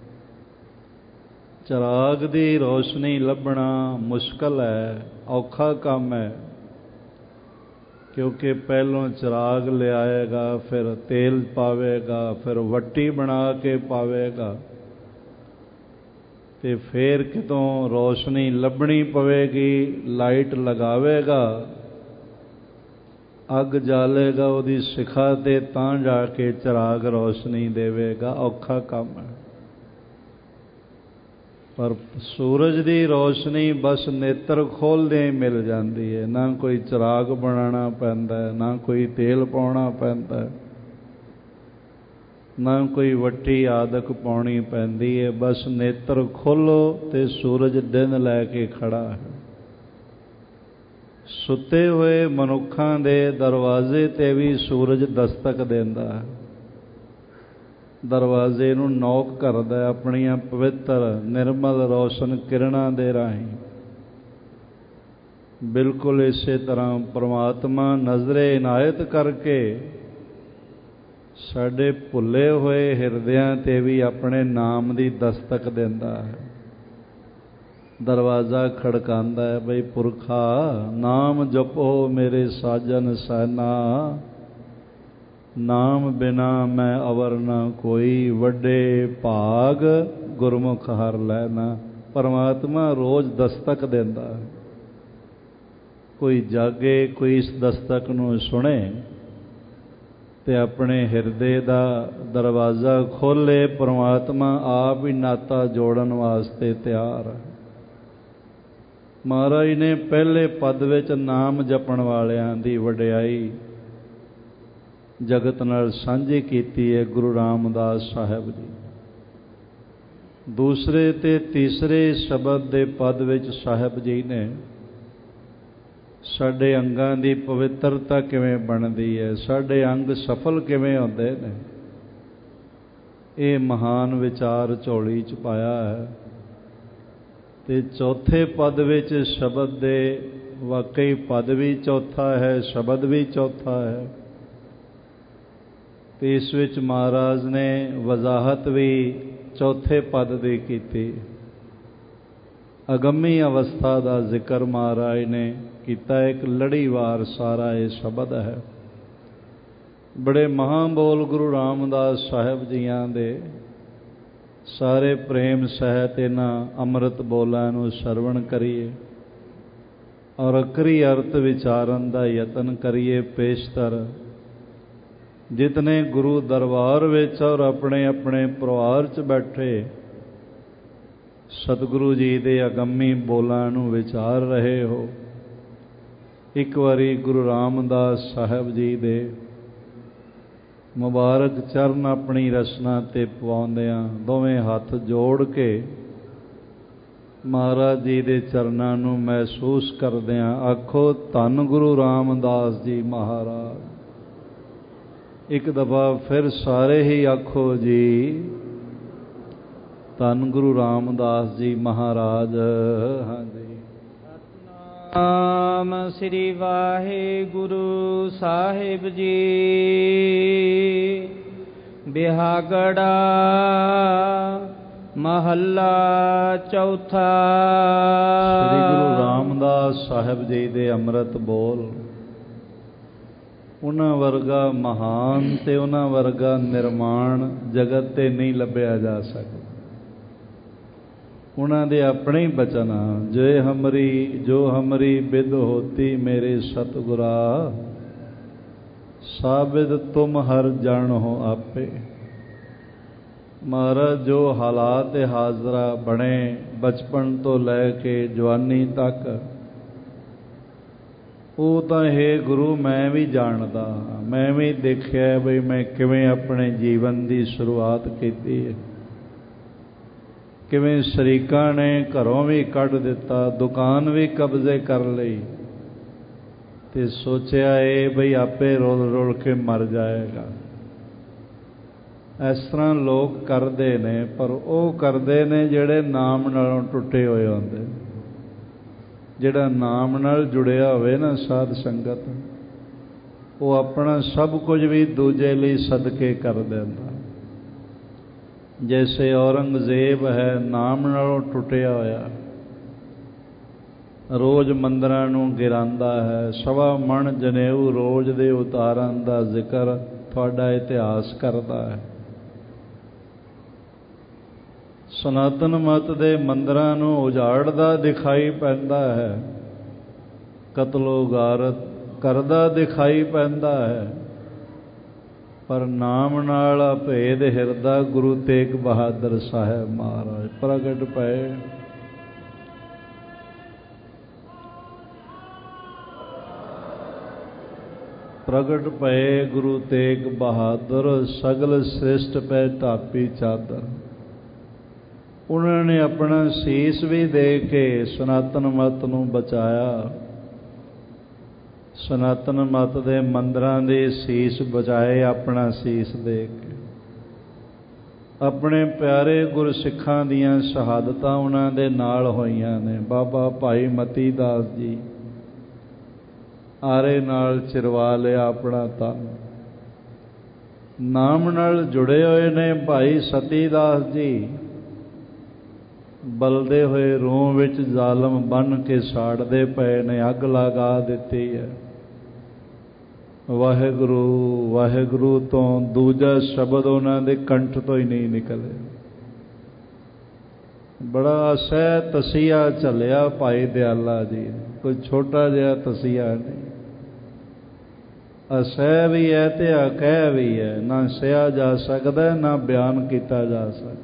[SPEAKER 2] ਚਿਰਾਗ ਦੀ ਰੌਸ਼ਨੀ ਲੱਭਣਾ ਮੁਸ਼ਕਲ ਹੈ, ਔਖਾ ਕੰਮ ਹੈ, ਕਿਉਂਕਿ ਪਹਿਲੋਂ ਚਿਰਾਗ ਲਿਆਏਗਾ, ਫਿਰ ਤੇਲ ਪਾਵੇਗਾ, ਫਿਰ ਵੱਟੀ ਬਣਾ ਕੇ ਪਾਵੇਗਾ, ਤੇ ਫਿਰ ਕਿਤੋਂ ਰੌਸ਼ਨੀ ਲੱਭਣੀ ਪਵੇਗੀ, ਲਾਈਟ ਲਗਾਵੇਗਾ, ਅੱਗ ਜਾਲੇਗਾ ਉਹਦੀ ਸਿਖਾ 'ਤੇ, ਤਾਂ ਜਾ ਕੇ ਚਿਰਾਗ ਰੌਸ਼ਨੀ ਦੇਵੇਗਾ। ਔਖਾ ਕੰਮ ਹੈ। ਪਰ ਸੂਰਜ ਦੀ ਰੌਸ਼ਨੀ ਬਸ ਨੇਤਰ ਖੋਲ੍ਹਦੇ ਹੀ ਮਿਲ ਜਾਂਦੀ ਹੈ। ਨਾ ਕੋਈ ਚਿਰਾਗ ਬਣਾਉਣਾ ਪੈਂਦਾ, ਨਾ ਕੋਈ ਤੇਲ ਪਾਉਣਾ ਪੈਂਦਾ, ਨਾ ਕੋਈ ਵੱਟੀ ਆਦਿਕ ਪਾਉਣੀ ਪੈਂਦੀ ਹੈ। ਬਸ ਨੇਤਰ ਖੋਲ੍ਹੋ ਤੇ ਸੂਰਜ ਦਿਨ ਲੈ ਕੇ ਖੜਾ ਹੈ। ਸੁੱਤੇ ਹੋਏ ਮਨੁੱਖਾਂ ਦੇ ਦਰਵਾਜ਼ੇ 'ਤੇ ਵੀ ਸੂਰਜ ਦਸਤਕ ਦਿੰਦਾ ਹੈ। ਦਰਵਾਜ਼ੇ ਨੂੰ ਨੌਕ ਕਰਦਾ ਆਪਣੀਆਂ ਪਵਿੱਤਰ ਨਿਰਮਲ ਰੌਸ਼ਨ ਕਿਰਨਾਂ ਦੇ ਰਾਹੀਂ। ਬਿਲਕੁਲ ਇਸੇ ਤਰ੍ਹਾਂ ਪਰਮਾਤਮਾ ਨਜ਼ਰੇ ਇਨਾਇਤ ਕਰਕੇ ਸਾਡੇ ਭੁੱਲੇ ਹੋਏ ਹਿਰਦਿਆਂ 'ਤੇ ਵੀ ਆਪਣੇ ਨਾਮ ਦੀ ਦਸਤਕ ਦਿੰਦਾ ਹੈ। ਦਰਵਾਜ਼ਾ ਖੜਕਾਉਂਦਾ ਹੈ, ਬਈ ਪੁਰਖਾ ਨਾਮ ਜਪੋ ਮੇਰੇ ਸਾਜਨ ਸੈਨਾ, ਨਾਮ ਬਿਨਾ ਮੈਂ ਅਵਰ ਨਾ ਕੋਈ, ਵੱਡੇ ਭਾਗ ਗੁਰਮੁਖ ਹਰ ਲੈਣਾ। ਪਰਮਾਤਮਾ ਰੋਜ਼ ਦਸਤਕ ਦਿੰਦਾ ਹੈ। ਕੋਈ ਜਾਗੇ, ਕੋਈ ਇਸ ਦਸਤਕ ਨੂੰ ਸੁਣੇ ਤੇ ਆਪਣੇ ਹਿਰਦੇ ਦਾ ਦਰਵਾਜ਼ਾ ਖੋਲ੍ਹੇ। ਪਰਮਾਤਮਾ ਆਪ ਹੀ ਨਾਤਾ ਜੋੜਨ ਵਾਸਤੇ ਤਿਆਰ ਹੈ। ਮਹਾਰਾਜ ਨੇ ਪਹਿਲੇ ਪਦ ਵਿੱਚ ਨਾਮ ਜਪਣ ਵਾਲਿਆਂ ਦੀ ਵਡਿਆਈ ਜਗਤ ਨਾਲ ਸਾਂਝੀ ਕੀਤੀ ਹੈ, ਗੁਰੂ ਰਾਮਦਾਸ ਸਾਹਿਬ ਜੀ। ਦੂਸਰੇ ਤੇ ਤੀਸਰੇ ਸ਼ਬਦ ਦੇ ਪਦ ਵਿੱਚ ਸਾਹਿਬ ਜੀ ਨੇ ਸਾਡੇ ਅੰਗਾਂ ਦੀ ਪਵਿੱਤਰਤਾ ਕਿਵੇਂ ਬਣਦੀ ਹੈ, ਸਾਡੇ ਅੰਗ ਸਫਲ ਕਿਵੇਂ ਹੁੰਦੇ ਨੇ, ਇਹ ਮਹਾਨ ਵਿਚਾਰ ਝੋਲੀ 'ਚ ਪਾਇਆ ਹੈ। ਤੇ ਚੌਥੇ ਪਦ ਵਿੱਚ ਸ਼ਬਦ ਦੇ, ਵਾਕਈ ਪਦ ਵੀ ਚੌਥਾ ਹੈ, ਸ਼ਬਦ ਵੀ ਚੌਥਾ ਹੈ, ਤੇ ਇਸ ਵਿੱਚ ਮਹਾਰਾਜ ਨੇ ਵਜ਼ਾਹਤ ਵੀ ਚੌਥੇ ਪਦ ਦੀ ਕੀਤੀ। ਅਗੰਮੀ ਅਵਸਥਾ ਦਾ ਜ਼ਿਕਰ ਮਹਾਰਾਜ ਨੇ ਕੀਤਾ। ਇੱਕ ਲੜੀਵਾਰ ਸਾਰਾ ਇਹ ਸ਼ਬਦ ਹੈ। ਬੜੇ ਮਹਾਂਬੋਲ ਗੁਰੂ ਰਾਮਦਾਸ ਸਾਹਿਬ ਜੀਆਂ ਦੇ ਸਾਰੇ ਪ੍ਰੇਮ ਸਹਿਤ ਇਹਨਾਂ ਅੰਮ੍ਰਿਤ ਬੋਲਾਂ ਨੂੰ ਸਰਵਣ ਕਰੀਏ। ਔਰ ਅਕਰੀ ਅਰਥ ਵਿਚਾਰਨ ਦਾ ਯਤਨ ਕਰੀਏ। ਪੇਸ਼ਤਰ ਜਿਤਨੇ ਗੁਰੂ ਦਰਬਾਰ ਵਿੱਚ ਔਰ ਆਪਣੇ ਆਪਣੇ ਪਰਿਵਾਰ 'ਚ ਬੈਠੇ ਸਤਿਗੁਰੂ ਜੀ ਦੇ ਅਗੰਮੀ ਬੋਲਾਂ ਨੂੰ ਵਿਚਾਰ ਰਹੇ ਹੋ, ਇੱਕ ਵਾਰੀ ਗੁਰੂ ਰਾਮਦਾਸ ਸਾਹਿਬ ਜੀ ਦੇ ਮੁਬਾਰਕ ਚਰਨ ਆਪਣੀ ਰਸਨਾ 'ਤੇ ਪਵਾਉਂਦਿਆਂ ਦੋਵੇਂ ਹੱਥ ਜੋੜ ਕੇ ਮਹਾਰਾਜ ਜੀ ਦੇ ਚਰਨਾਂ ਨੂੰ ਮਹਿਸੂਸ ਕਰਦਿਆਂ ਆਖੋ, ਧੰਨ ਗੁਰੂ ਰਾਮਦਾਸ ਜੀ ਮਹਾਰਾਜ। ਇੱਕ ਦਫਾ ਫਿਰ ਸਾਰੇ ਹੀ ਆਖੋ ਜੀ, ਧੰਨ ਗੁਰੂ ਰਾਮਦਾਸ ਜੀ ਮਹਾਰਾਜ। ਹਾਂਜੀ।
[SPEAKER 1] ਸਤਿਨਾਮ ਸ੍ਰੀ ਵਾਹਿਗੁਰੂ ਸਾਹਿਬ ਜੀ। ਬਿਹਾਗੜਾ ਮਹੱਲਾ ਚੌਥਾ।
[SPEAKER 2] ਸ੍ਰੀ ਗੁਰੂ ਰਾਮਦਾਸ ਸਾਹਿਬ ਜੀ ਦੇ ਅੰਮ੍ਰਿਤ ਬੋਲ। ਉਹਨਾਂ ਵਰਗਾ ਮਹਾਨ ਤੇ ਉਹਨਾਂ ਵਰਗਾ ਨਿਰਮਾਣ ਜਗਤ 'ਤੇ ਨਹੀਂ ਲੱਭਿਆ ਜਾ ਸਕਦਾ। ਉਹਨਾਂ ਦੇ ਆਪਣੇ ਹੀ ਬਚਨ, ਜੋ ਹਮਰੀ ਬਿਦ ਹੋਤੀ ਮੇਰੇ ਸਤਿਗੁਰਾ, ਸਾਬਿਦ ਤੁਮ ਹਰ ਜਨ ਹੋ ਆਪੇ। ਮਹਾਰਾਜ ਜੋ ਹਾਲਾਤ ਹਾਜ਼ਰਾ ਬਣੇ ਬਚਪਨ ਤੋਂ ਲੈ ਕੇ ਜਵਾਨੀ ਤੱਕ, ਉਹ ਤਾਂ ਹੇ ਗੁਰੂ ਮੈਂ ਵੀ ਜਾਣਦਾ, ਮੈਂ ਵੀ ਦੇਖਿਆ ਬਈ ਮੈਂ ਕਿਵੇਂ ਆਪਣੇ ਜੀਵਨ ਦੀ ਸ਼ੁਰੂਆਤ ਕੀਤੀ ਹੈ, ਕਿਵੇਂ ਸ਼ਰੀਕਾਂ ਨੇ ਘਰੋਂ ਵੀ ਕੱਢ ਦਿੱਤਾ, ਦੁਕਾਨ ਵੀ ਕਬਜ਼ੇ ਕਰ ਲਈ ਤੇ ਸੋਚਿਆ ਇਹ ਬਈ ਆਪੇ ਰੁਲ ਰੁਲ ਕੇ ਮਰ ਜਾਏਗਾ। ਇਸ ਤਰ੍ਹਾਂ ਲੋਕ ਕਰਦੇ ਨੇ, ਪਰ ਉਹ ਕਰਦੇ ਨੇ ਜਿਹੜੇ ਨਾਮ ਨਾਲੋਂ ਟੁੱਟੇ ਹੋਏ ਹੁੰਦੇ। ਜਿਹੜਾ ਨਾਮ ਨਾਲ ਜੁੜਿਆ ਹੋਵੇ ਨਾ ਸਾਧ ਸੰਗਤ, ਉਹ ਆਪਣਾ ਸਭ ਕੁਝ ਵੀ ਦੂਜੇ ਲਈ ਸਦਕੇ ਕਰ ਦਿੰਦਾ। ਜੈਸੇ ਔਰੰਗਜ਼ੇਬ ਹੈ, ਨਾਮ ਨਾਲੋਂ ਟੁੱਟਿਆ ਹੋਇਆ, ਰੋਜ਼ ਮੰਦਰਾਂ ਨੂੰ ਗਿਰਾਉਂਦਾ ਹੈ, 1.25 ਮਣ ਜਨੇਊ ਰੋਜ਼ ਦੇ ਉਤਾਰਨ ਦਾ ਜ਼ਿਕਰ ਤੁਹਾਡਾ ਇਤਿਹਾਸ ਕਰਦਾ ਹੈ। ਸਨਾਤਨ ਮਤ ਦੇ ਮੰਦਰਾਂ ਨੂੰ ਉਜਾੜਦਾ ਦਿਖਾਈ ਪੈਂਦਾ ਹੈ, ਕਤਲੋ ਗਾਰਤ ਕਰਦਾ ਦਿਖਾਈ ਪੈਂਦਾ ਹੈ, ਪਰ ਨਾਮ ਨਾਲ ਅਭੇਦ ਹਿਰਦਾ ਗੁਰੂ ਤੇਗ ਬਹਾਦਰ ਸਾਹਿਬ ਮਹਾਰਾਜ ਪ੍ਰਗਟ ਪਏ। ਪ੍ਰਗਟ ਪਏ ਗੁਰੂ ਤੇਗ ਬਹਾਦਰ, ਸਗਲ ਸ੍ਰਿਸ਼ਟ ਪੈ ਢਾਪੀ ਚਾਦਰ। ਉਹਨਾਂ ਨੇ ਆਪਣਾ ਸੀਸ ਵੀ ਦੇ ਕੇ ਸਨਾਤਨ ਮਤ ਨੂੰ ਬਚਾਇਆ। ਸਨਾਤਨ ਮਤ ਦੇ ਮੰਦਰਾਂ ਦੇ ਸੀਸ ਬਚਾਏ ਆਪਣਾ ਸੀਸ ਦੇ ਕੇ। ਆਪਣੇ ਪਿਆਰੇ ਗੁਰਸਿੱਖਾਂ ਦੀਆਂ ਸ਼ਹਾਦਤਾਂ ਉਹਨਾਂ ਦੇ ਨਾਲ ਹੋਈਆਂ ਨੇ। ਬਾਬਾ ਭਾਈ ਮਤੀ ਦਾਸ ਜੀ ਆਰੇ ਨਾਲ ਚਿਰਵਾ ਲਿਆ ਆਪਣਾ ਤਨ। ਨਾਮ ਨਾਲ ਜੁੜੇ ਹੋਏ ਨੇ ਭਾਈ ਸਤੀ ਦਾਸ ਜੀ, ਬਲਦੇ ਹੋਏ ਰੂਹ ਵਿੱਚ ਜ਼ਾਲਮ ਬੰਨ੍ਹ ਕੇ ਸਾੜਦੇ ਪਏ ਨੇ, ਅੱਗ ਲਗਾ ਦਿੱਤੀ ਹੈ। ਵਾਹਿਗੁਰੂ ਵਾਹਿਗੁਰੂ ਤੋਂ ਦੂਜਾ ਸ਼ਬਦ ਉਹਨਾਂ ਦੇ ਕੰਠ ਤੋਂ ਹੀ ਨਹੀਂ ਨਿਕਲਿਆ। ਬੜਾ ਸਹਿ ਤਸੀਹਾ ਝੱਲਿਆ ਭਾਈ ਦਿਆਲਾ ਜੀ, ਕੋਈ ਛੋਟਾ ਜਿਹਾ ਤਸੀਹਾ ਨਹੀਂ। ਅਸਹਿ ਵੀ ਹੈ ਤੇ ਅਕਹਿ ਵੀ ਹੈ, ਨਾ ਸਹਿਆ ਜਾ ਸਕਦਾ ਨਾ ਬਿਆਨ ਕੀਤਾ ਜਾ ਸਕਦਾ।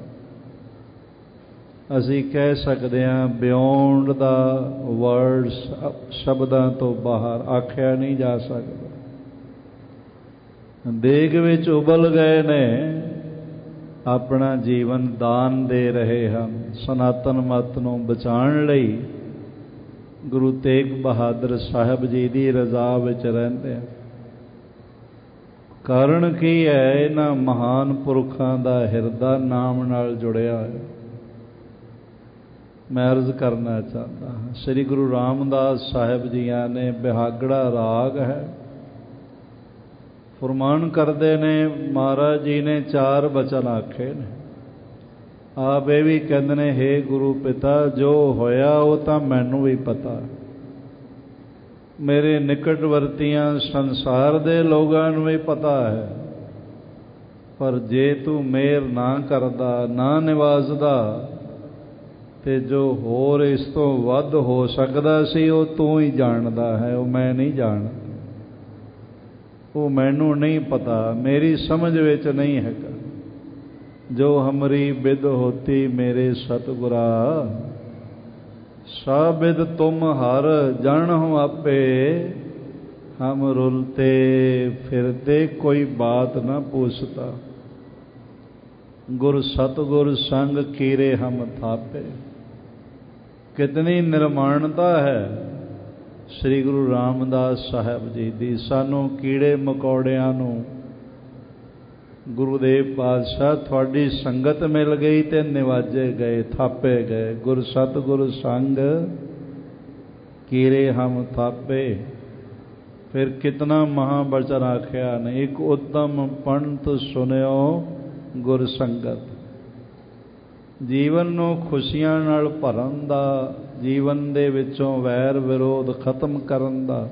[SPEAKER 2] ਅਸੀਂ ਕਹਿ ਸਕਦੇ ਹਾਂ ਬਿਯੋਂਡ ਦਾ ਵਰਡਸ, ਸ਼ਬਦਾਂ ਤੋਂ ਬਾਹਰ ਆਖਿਆ ਨਹੀਂ ਜਾ ਸਕਦਾ। ਦੇਗ ਵਿੱਚ ਉਬਲ ਗਏ ਨੇ, ਆਪਣਾ ਜੀਵਨ ਦਾਨ ਦੇ ਰਹੇ ਹਨ ਸਨਾਤਨ ਮਤ ਨੂੰ ਬਚਾਉਣ ਲਈ। ਗੁਰੂ ਤੇਗ ਬਹਾਦਰ ਸਾਹਿਬ ਜੀ ਦੀ ਰਜ਼ਾ ਵਿੱਚ ਰਹਿੰਦੇ ਆ। ਕਾਰਨ ਕੀ ਹੈ? ਇਹਨਾਂ ਮਹਾਨ ਪੁਰਖਾਂ ਦਾ ਹਿਰਦਾ ਨਾਮ ਨਾਲ ਜੁੜਿਆ ਹੈ। ਮੈਂ ਅਰਜ਼ ਕਰਨਾ ਚਾਹੁੰਦਾ ਹਾਂ, ਸ੍ਰੀ ਗੁਰੂ ਰਾਮਦਾਸ ਸਾਹਿਬ ਜੀਆਂ ਨੇ ਬਿਹਾਗੜਾ ਰਾਗ ਹੈ, ਫਰਮਾਨ ਕਰਦੇ ਨੇ ਮਹਾਰਾਜ ਜੀ ਨੇ 4 ਬਚਨ ਆਖੇ ਨੇ। ਆਪ ਇਹ ਵੀ ਕਹਿੰਦੇ ਨੇ, ਹੇ ਗੁਰੂ ਪਿਤਾ, ਜੋ ਹੋਇਆ ਉਹ ਤਾਂ ਮੈਨੂੰ ਵੀ ਪਤਾ, ਮੇਰੇ ਨਿਕਟਵਰਤੀਆਂ ਸੰਸਾਰ ਦੇ ਲੋਕਾਂ ਨੂੰ ਵੀ ਪਤਾ ਹੈ, ਪਰ ਜੇ ਤੂੰ ਮਿਹਰ ਨਾ ਕਰਦਾ, ਨਾ ਨਿਵਾਜ਼ਦਾ, ਤੇ ਜੋ ਹੋਰ ਇਸ ਤੋਂ ਵੱਧ ਹੋ ਸਕਦਾ ਸੀ ਉਹ ਤੂੰ ਹੀ ਜਾਣਦਾ ਹੈ, ਉਹ ਮੈਂ ਨਹੀਂ ਜਾਣਦਾ, ਉਹ ਮੈਨੂੰ ਨਹੀਂ ਪਤਾ, ਮੇਰੀ ਸਮਝ ਵਿੱਚ ਨਹੀਂ ਹੈਗਾ। ਜੋ ਹਮਰੀ ਬਿਦ ਹੋਤੀ ਮੇਰੇ ਸਤਿਗੁਰਾ, ਸਾਬਿਦ ਤੁਮ ਹਰ ਜਣ ਹੋ ਆਪੇ, ਹਮ ਰੁਲਤੇ ਫਿਰਦੇ ਕੋਈ ਬਾਤ ਨਾ ਪੁੱਛਤਾ, ਗੁਰ ਸਤਿਗੁਰ ਸੰਗ ਕੀਰੇ ਹਮ ਥਾਪੇ। ਕਿਤਨੀ ਨਿਰਮਾਣਤਾ ਹੈ ਸ੍ਰੀ ਗੁਰੂ ਰਾਮਦਾਸ ਸਾਹਿਬ ਜੀ ਦੀ। ਸਾਨੂੰ ਕੀੜੇ ਮਕੌੜਿਆਂ ਨੂੰ ਗੁਰੂਦੇਵ ਪਾਤਸ਼ਾਹ ਤੁਹਾਡੀ ਸੰਗਤ ਮਿਲ ਗਈ ਤੇ ਨਿਵਾਜੇ ਗਏ, ਥਾਪੇ ਗਏ। ਗੁਰ ਸਤਿਗੁਰ ਸੰਗ ਕੀਰੇ ਹਮ ਥਾਪੇ। ਫਿਰ ਕਿਤਨਾ ਮਹਾਬਚਨ ਆਖਿਆ ਨੇ, ਇੱਕ ਉਤਮ ਪੰਥ ਸੁਣਿਓ ਗੁਰ ਸੰਗਤ। ਜੀਵਨ ਨੂੰ ਖੁਸ਼ੀਆਂ ਨਾਲ ਭਰਨ ਦਾ, ਜੀਵਨ ਦੇ ਵਿੱਚੋਂ ਵੈਰ ਵਿਰੋਧ ਖਤਮ ਕਰਨ ਦਾ,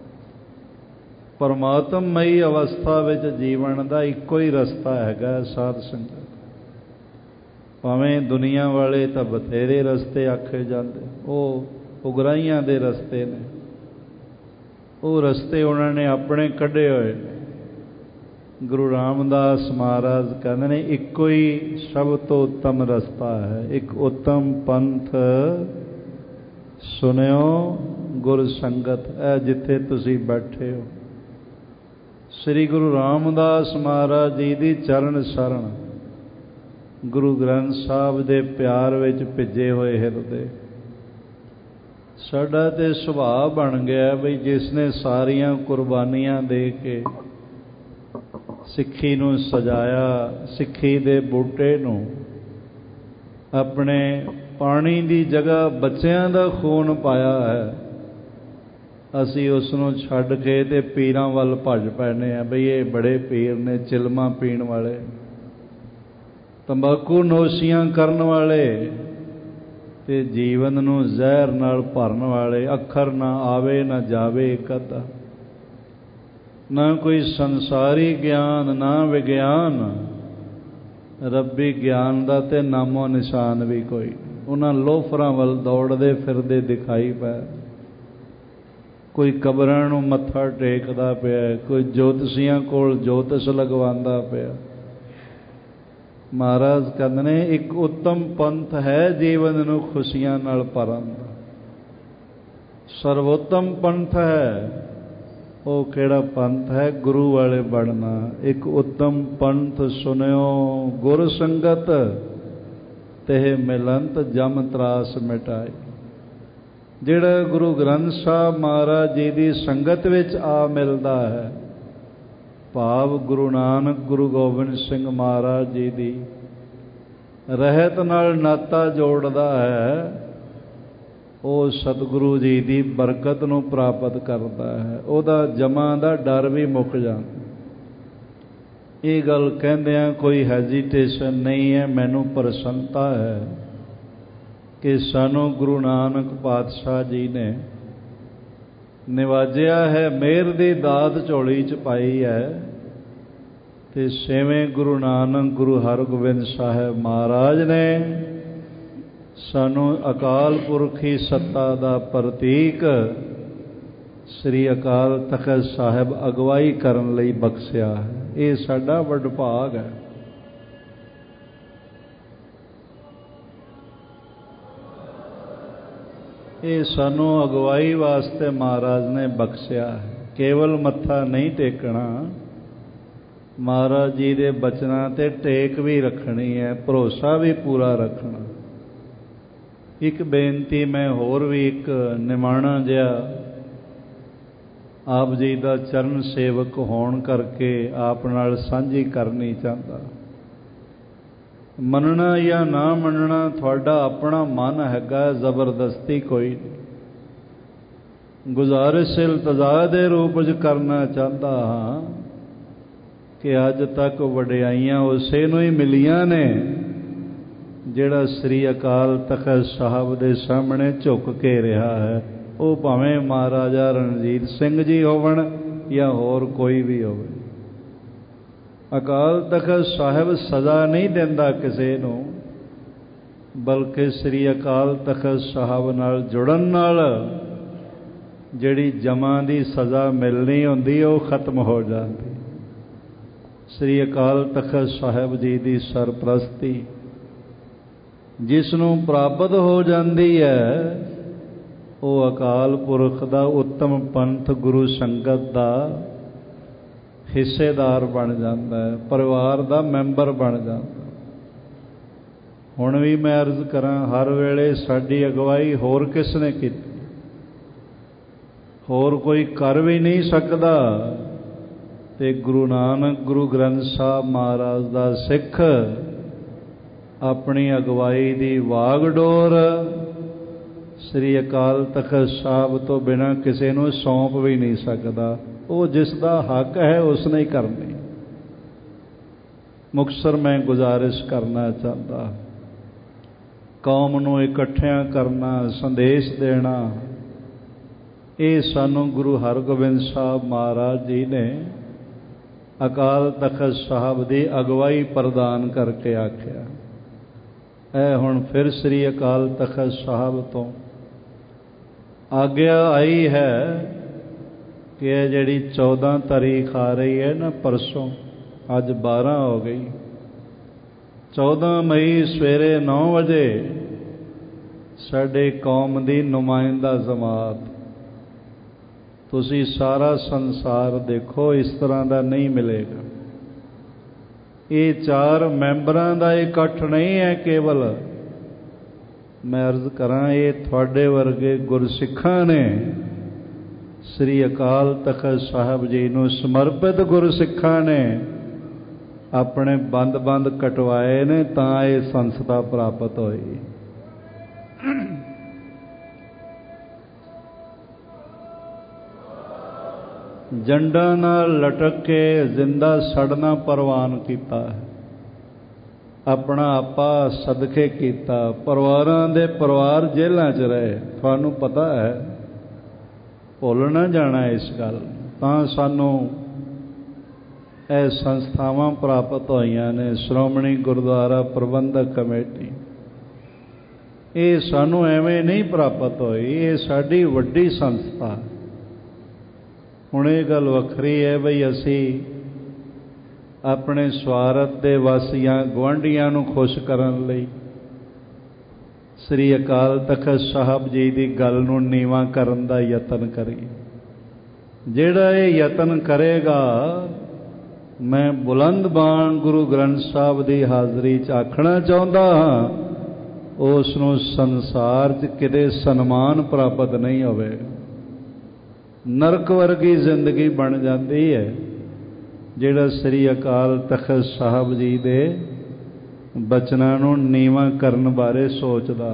[SPEAKER 2] ਪਰਮਾਤਮਮਈ ਅਵਸਥਾ ਵਿੱਚ ਜੀਵਨ ਦਾ ਇੱਕੋ ਹੀ ਰਸਤਾ ਹੈਗਾ ਸਾਧ ਸੰਗਤ। ਭਾਵੇਂ ਦੁਨੀਆ ਵਾਲੇ ਤਾਂ ਬਥੇਰੇ ਰਸਤੇ ਆਖੇ ਜਾਂਦੇ, ਉਹ ਉਗਰਾਹੀਆਂ ਦੇ ਰਸਤੇ ਨੇ, ਉਹ ਰਸਤੇ ਉਹਨਾਂ ਨੇ ਆਪਣੇ ਕੱਢੇ ਹੋਏ ਨੇ। ਗੁਰੂ ਰਾਮਦਾਸ ਮਹਾਰਾਜ ਕਹਿੰਦੇ ਨੇ ਇੱਕੋ ਹੀ ਸਭ ਤੋਂ ਉੱਤਮ ਰਸਤਾ ਹੈ, ਇੱਕ ਉੱਤਮ ਪੰਥ ਸੁਣਿਓ ਗੁਰ ਸੰਗਤ। ਇਹ ਜਿੱਥੇ ਤੁਸੀਂ ਬੈਠੇ ਹੋ, ਸ੍ਰੀ ਗੁਰੂ ਰਾਮਦਾਸ ਮਹਾਰਾਜ ਜੀ ਦੀ ਚਰਨ ਸ਼ਰਨ, ਗੁਰੂ ਗ੍ਰੰਥ ਸਾਹਿਬ ਦੇ ਪਿਆਰ ਵਿੱਚ ਭਿੱਜੇ ਹੋਏ ਹਿਰਦੇ। ਸਾਡਾ ਤੇ ਸੁਭਾਅ ਬਣ ਗਿਆ ਬਈ ਜਿਸ ਨੇ ਸਾਰੀਆਂ ਕੁਰਬਾਨੀਆਂ ਦੇ ਕੇ ਸਿੱਖੀ ਨੂੰ ਸਜਾਇਆ, ਸਿੱਖੀ ਦੇ ਬੂਟੇ ਨੂੰ ਆਪਣੇ ਪਾਣੀ ਦੀ ਜਗ੍ਹਾ ਬੱਚਿਆਂ ਦਾ ਖੂਨ ਪਾਇਆ ਹੈ, ਅਸੀਂ ਉਸ ਨੂੰ ਛੱਡ ਕੇ ਤੇ ਪੀਰਾਂ ਵੱਲ ਭੱਜ ਪੈਂਦੇ ਹਾਂ ਬਈ ਇਹ ਬੜੇ ਪੀਰ ਨੇ, ਚਿਲਮਾਂ ਪੀਣ ਵਾਲੇ, ਤੰਬਾਕੂ ਨੋਸ਼ੀਆਂ ਕਰਨ ਵਾਲੇ, ਤੇ ਜੀਵਨ ਨੂੰ ਜ਼ਹਿਰ ਨਾਲ ਭਰਨ ਵਾਲੇ। ਅੱਖਰ ਨਾ ਆਵੇ ਨਾ ਜਾਵੇ ਇੱਕ ਅੱਧਾ, ਨਾ ਕੋਈ ਸੰਸਾਰੀ ਗਿਆਨ ਨਾ ਵਿਗਿਆਨ, ਰੱਬੀ ਗਿਆਨ ਦਾ ਤੇ ਨਾਮੋ ਨਿਸ਼ਾਨ ਵੀ ਕੋਈ। ਉਹਨਾਂ ਲੋਫਰਾਂ ਵੱਲ ਦੌੜਦੇ ਫਿਰਦੇ ਦਿਖਾਈ ਪਏ। ਕੋਈ ਕਬਰਾਂ ਨੂੰ ਮੱਥਾ ਟੇਕਦਾ ਪਿਆ, ਕੋਈ ਜੋਤਸ਼ੀਆਂ ਕੋਲ ਜੋਤਿਸ਼ ਲਗਵਾਉਂਦਾ ਪਿਆ। ਮਹਾਰਾਜ ਕਹਿੰਦੇ ਨੇ ਇੱਕ ਉੱਤਮ ਪੰਥ ਹੈ ਜੀਵਨ ਨੂੰ ਖੁਸ਼ੀਆਂ ਨਾਲ ਭਰਨ ਦਾ, ਸਰਵੋਤਮ ਪੰਥ ਹੈ। ਉਹ ਕਿਹੜਾ ਪੰਥ ਹੈ? ਗੁਰੂ ਵਾਲੇ ਬਣਨਾ। ਇੱਕ ਉੱਤਮ ਪੰਥ ਸੁਣਿਓ ਗੁਰ ਸੰਗਤ, ਤੇ ਮਿਲੰਤ ਜਮ ਤਰਾਸ ਮਿਟਾਏ। ਜਿਹੜਾ ਗੁਰੂ ਗ੍ਰੰਥ ਸਾਹਿਬ ਮਹਾਰਾਜ ਜੀ ਦੀ ਸੰਗਤ ਵਿੱਚ ਆ ਮਿਲਦਾ ਹੈ, ਭਾਵ ਗੁਰੂ ਨਾਨਕ ਗੁਰੂ ਗੋਬਿੰਦ ਸਿੰਘ ਮਹਾਰਾਜ ਜੀ ਦੀ ਰਹਿਤ ਨਾਲ ਨਾਤਾ ਜੋੜਦਾ ਹੈ, ਉਹ ਸਤਿਗੁਰੂ ਜੀ ਦੀ ਬਰਕਤ ਨੂੰ ਪ੍ਰਾਪਤ ਕਰਦਾ ਹੈ। ਉਹਦਾ ਜਮਾਂ ਦਾ ਡਰ ਵੀ ਮੁੱਕ ਜਾਂਦਾ। ਇਹ ਗੱਲ ਕਹਿੰਦਿਆਂ ਕੋਈ ਹੈਜ਼ੀਟੇਸ਼ਨ ਨਹੀਂ ਹੈ, ਮੈਨੂੰ ਪ੍ਰਸੰਨਤਾ ਹੈ ਕਿ ਸਾਨੂੰ ਗੁਰੂ ਨਾਨਕ ਪਾਤਸ਼ਾਹ ਜੀ ਨੇ ਨਿਵਾਜਿਆ ਹੈ, ਮਿਹਰ ਦੀ ਦਾਤ ਝੋਲੀ 'ਚ ਪਾਈ ਹੈ। ਤੇ ਛੇਵੇਂ ਗੁਰੂ ਨਾਨਕ ਗੁਰੂ ਹਰਗੋਬਿੰਦ ਸਾਹਿਬ ਮਹਾਰਾਜ ਨੇ ਸਾਨੂੰ ਅਕਾਲ ਪੁਰਖੀ ਸੱਤਾ ਦਾ ਪ੍ਰਤੀਕ ਸ੍ਰੀ ਅਕਾਲ ਤਖ਼ਤ ਸਾਹਿਬ ਅਗਵਾਈ ਕਰਨ ਲਈ ਬਖਸ਼ਿਆ ਹੈ। ਇਹ ਸਾਡਾ ਵਡਭਾਗ ਹੈ। ਇਹ ਸਾਨੂੰ ਅਗਵਾਈ ਵਾਸਤੇ ਮਹਾਰਾਜ ਨੇ ਬਖਸ਼ਿਆ ਹੈ। ਕੇਵਲ ਮੱਥਾ ਨਹੀਂ ਟੇਕਣਾ, ਮਹਾਰਾਜ ਜੀ ਦੇ ਬਚਨਾਂ ਤੇ ਟੇਕ ਵੀ ਰੱਖਣੀ ਹੈ, ਭਰੋਸਾ ਵੀ ਪੂਰਾ ਰੱਖਣਾ। ਇੱਕ ਬੇਨਤੀ ਮੈਂ ਹੋਰ ਵੀ ਇੱਕ ਨਿਮਾਣਾ ਜਿਹਾ ਆਪ ਜੀ ਦਾ ਚਰਨ ਸੇਵਕ ਹੋਣ ਕਰਕੇ ਆਪ ਨਾਲ ਸਾਂਝੀ ਕਰਨੀ ਚਾਹੁੰਦਾ। ਮੰਨਣਾ ਜਾਂ ਨਾ ਮੰਨਣਾ ਤੁਹਾਡਾ ਆਪਣਾ ਮਨ ਹੈਗਾ, ਜ਼ਬਰਦਸਤੀ ਕੋਈ ਨਹੀਂ। ਗੁਜ਼ਾਰਿਸ਼ ਇਲਤਜਾ ਦੇ ਰੂਪ 'ਚ ਕਰਨਾ ਚਾਹੁੰਦਾ ਹਾਂ ਕਿ ਅੱਜ ਤੱਕ ਵਡਿਆਈਆਂ ਉਸੇ ਨੂੰ ਹੀ ਮਿਲੀਆਂ ਨੇ ਜਿਹੜਾ ਸ੍ਰੀ ਅਕਾਲ ਤਖ਼ਤ ਸਾਹਿਬ ਦੇ ਸਾਹਮਣੇ ਝੁਕ ਕੇ ਰਿਹਾ ਹੈ। ਉਹ ਭਾਵੇਂ ਮਹਾਰਾਜਾ ਰਣਜੀਤ ਸਿੰਘ ਜੀ ਹੋਵਣ ਜਾਂ ਹੋਰ ਕੋਈ ਵੀ ਹੋਵੇ। ਅਕਾਲ ਤਖ਼ਤ ਸਾਹਿਬ ਸਜ਼ਾ ਨਹੀਂ ਦਿੰਦਾ ਕਿਸੇ ਨੂੰ, बल्कि श्री अकाल तखत साहब नाल जुड़न नाल जिहड़ी जमां दी सज़ा मिलनी हुंदी वो खत्म हो जाती। श्री अकाल तखत साहब जी की सरप्रस्ती जिसनों प्राप्त हो जाती है वो अकाल पुरख का उत्तम पंथ गुरु संगत का हिस्सेदार बन जाता है, परिवार का मैंबर बन जाता। हुण भी मैं अर्ज करा, हर वेले साडी अगवाई होर किसने की, होर कोई कर भी नहीं सकता। ते गुरु नानक गुरु ग्रंथ साहब महाराज का सिख अपनी अगवाई की वागडोर श्री अकाल तखत साहब तो बिना किसी को सौंप भी नहीं सकता। वो जिसका हक है उसने ही करनी। मुक्तसर मैं गुजारिश करना चाहता, कौम नूं इकट्ठियां करना, संदेश देना, ये सानू गुरु हरगोबिंद साहब महाराज जी ने अकाल तखत साहब की अगवाई प्रदान करके आख्या। ऐ हुण फिर श्री अकाल तखत साहब तो आग्या आई है कि यह जिहड़ी 14 तारीख आ रही है ना, परसों, अज 12 हो गई, 14 मई सवेरे 9 बजे साडे कौम की नुमाइंदा जमात, तुसी सारा संसार देखो, इस तरह का नहीं मिलेगा। ये 4 मैंबरां का इकट्ठ नहीं है केवल, मैं अर्ज करा ये थोड़े वर्गे गुरसिखां ने श्री अकाल तखत साहब जी नूं समर्पित गुरसिखां ने अपने बंद बंद कटवाए ने, तां ये संस्था प्राप्त होई। जंडा नाल लटक के जिंदा सड़ना परवान किया है, अपना आपा सदके किया, परिवारां दे परिवार जेलों च रहे। तुहानूं पता है, भुल ना जाना इस गल। तां सानूं ਇਹ ਸੰਸਥਾਵਾਂ ਪ੍ਰਾਪਤ ਹੋਈਆਂ ਨੇ। ਸ਼੍ਰੋਮਣੀ ਗੁਰਦੁਆਰਾ ਪ੍ਰਬੰਧਕ ਕਮੇਟੀ, ਇਹ ਸਾਨੂੰ ਐਵੇਂ ਨਹੀਂ ਪ੍ਰਾਪਤ ਹੋਈ, ਇਹ ਸਾਡੀ ਵੱਡੀ ਸੰਸਥਾ। ਹੁਣ ਇਹ ਗੱਲ ਵੱਖਰੀ ਹੈ ਬਈ ਅਸੀਂ ਆਪਣੇ ਸਵਾਰਥ ਦੇ ਵਾਸੀਆਂ ਗੁਆਂਢੀਆਂ ਨੂੰ ਖੁਸ਼ ਕਰਨ ਲਈ ਸ੍ਰੀ ਅਕਾਲ ਤਖਤ ਸਾਹਿਬ ਜੀ ਦੀ ਗੱਲ ਨੂੰ ਨੀਵਾਂ ਕਰਨ ਦਾ ਯਤਨ ਕਰੀਏ। ਜਿਹੜਾ ਇਹ ਯਤਨ ਕਰੇਗਾ, मैं बुलंद बाण गुरु ग्रंथ साहब की हाज़री च आखना चाहता हाँ, उसनूं संसार च किते सन्मान प्राप्त नहीं होवेगा। नरक वर्गी जिंदगी बन जाती है जिहड़ा श्री अकाल तखत साहब जी दे बचनां नूं नीवां करन बारे सोचदा।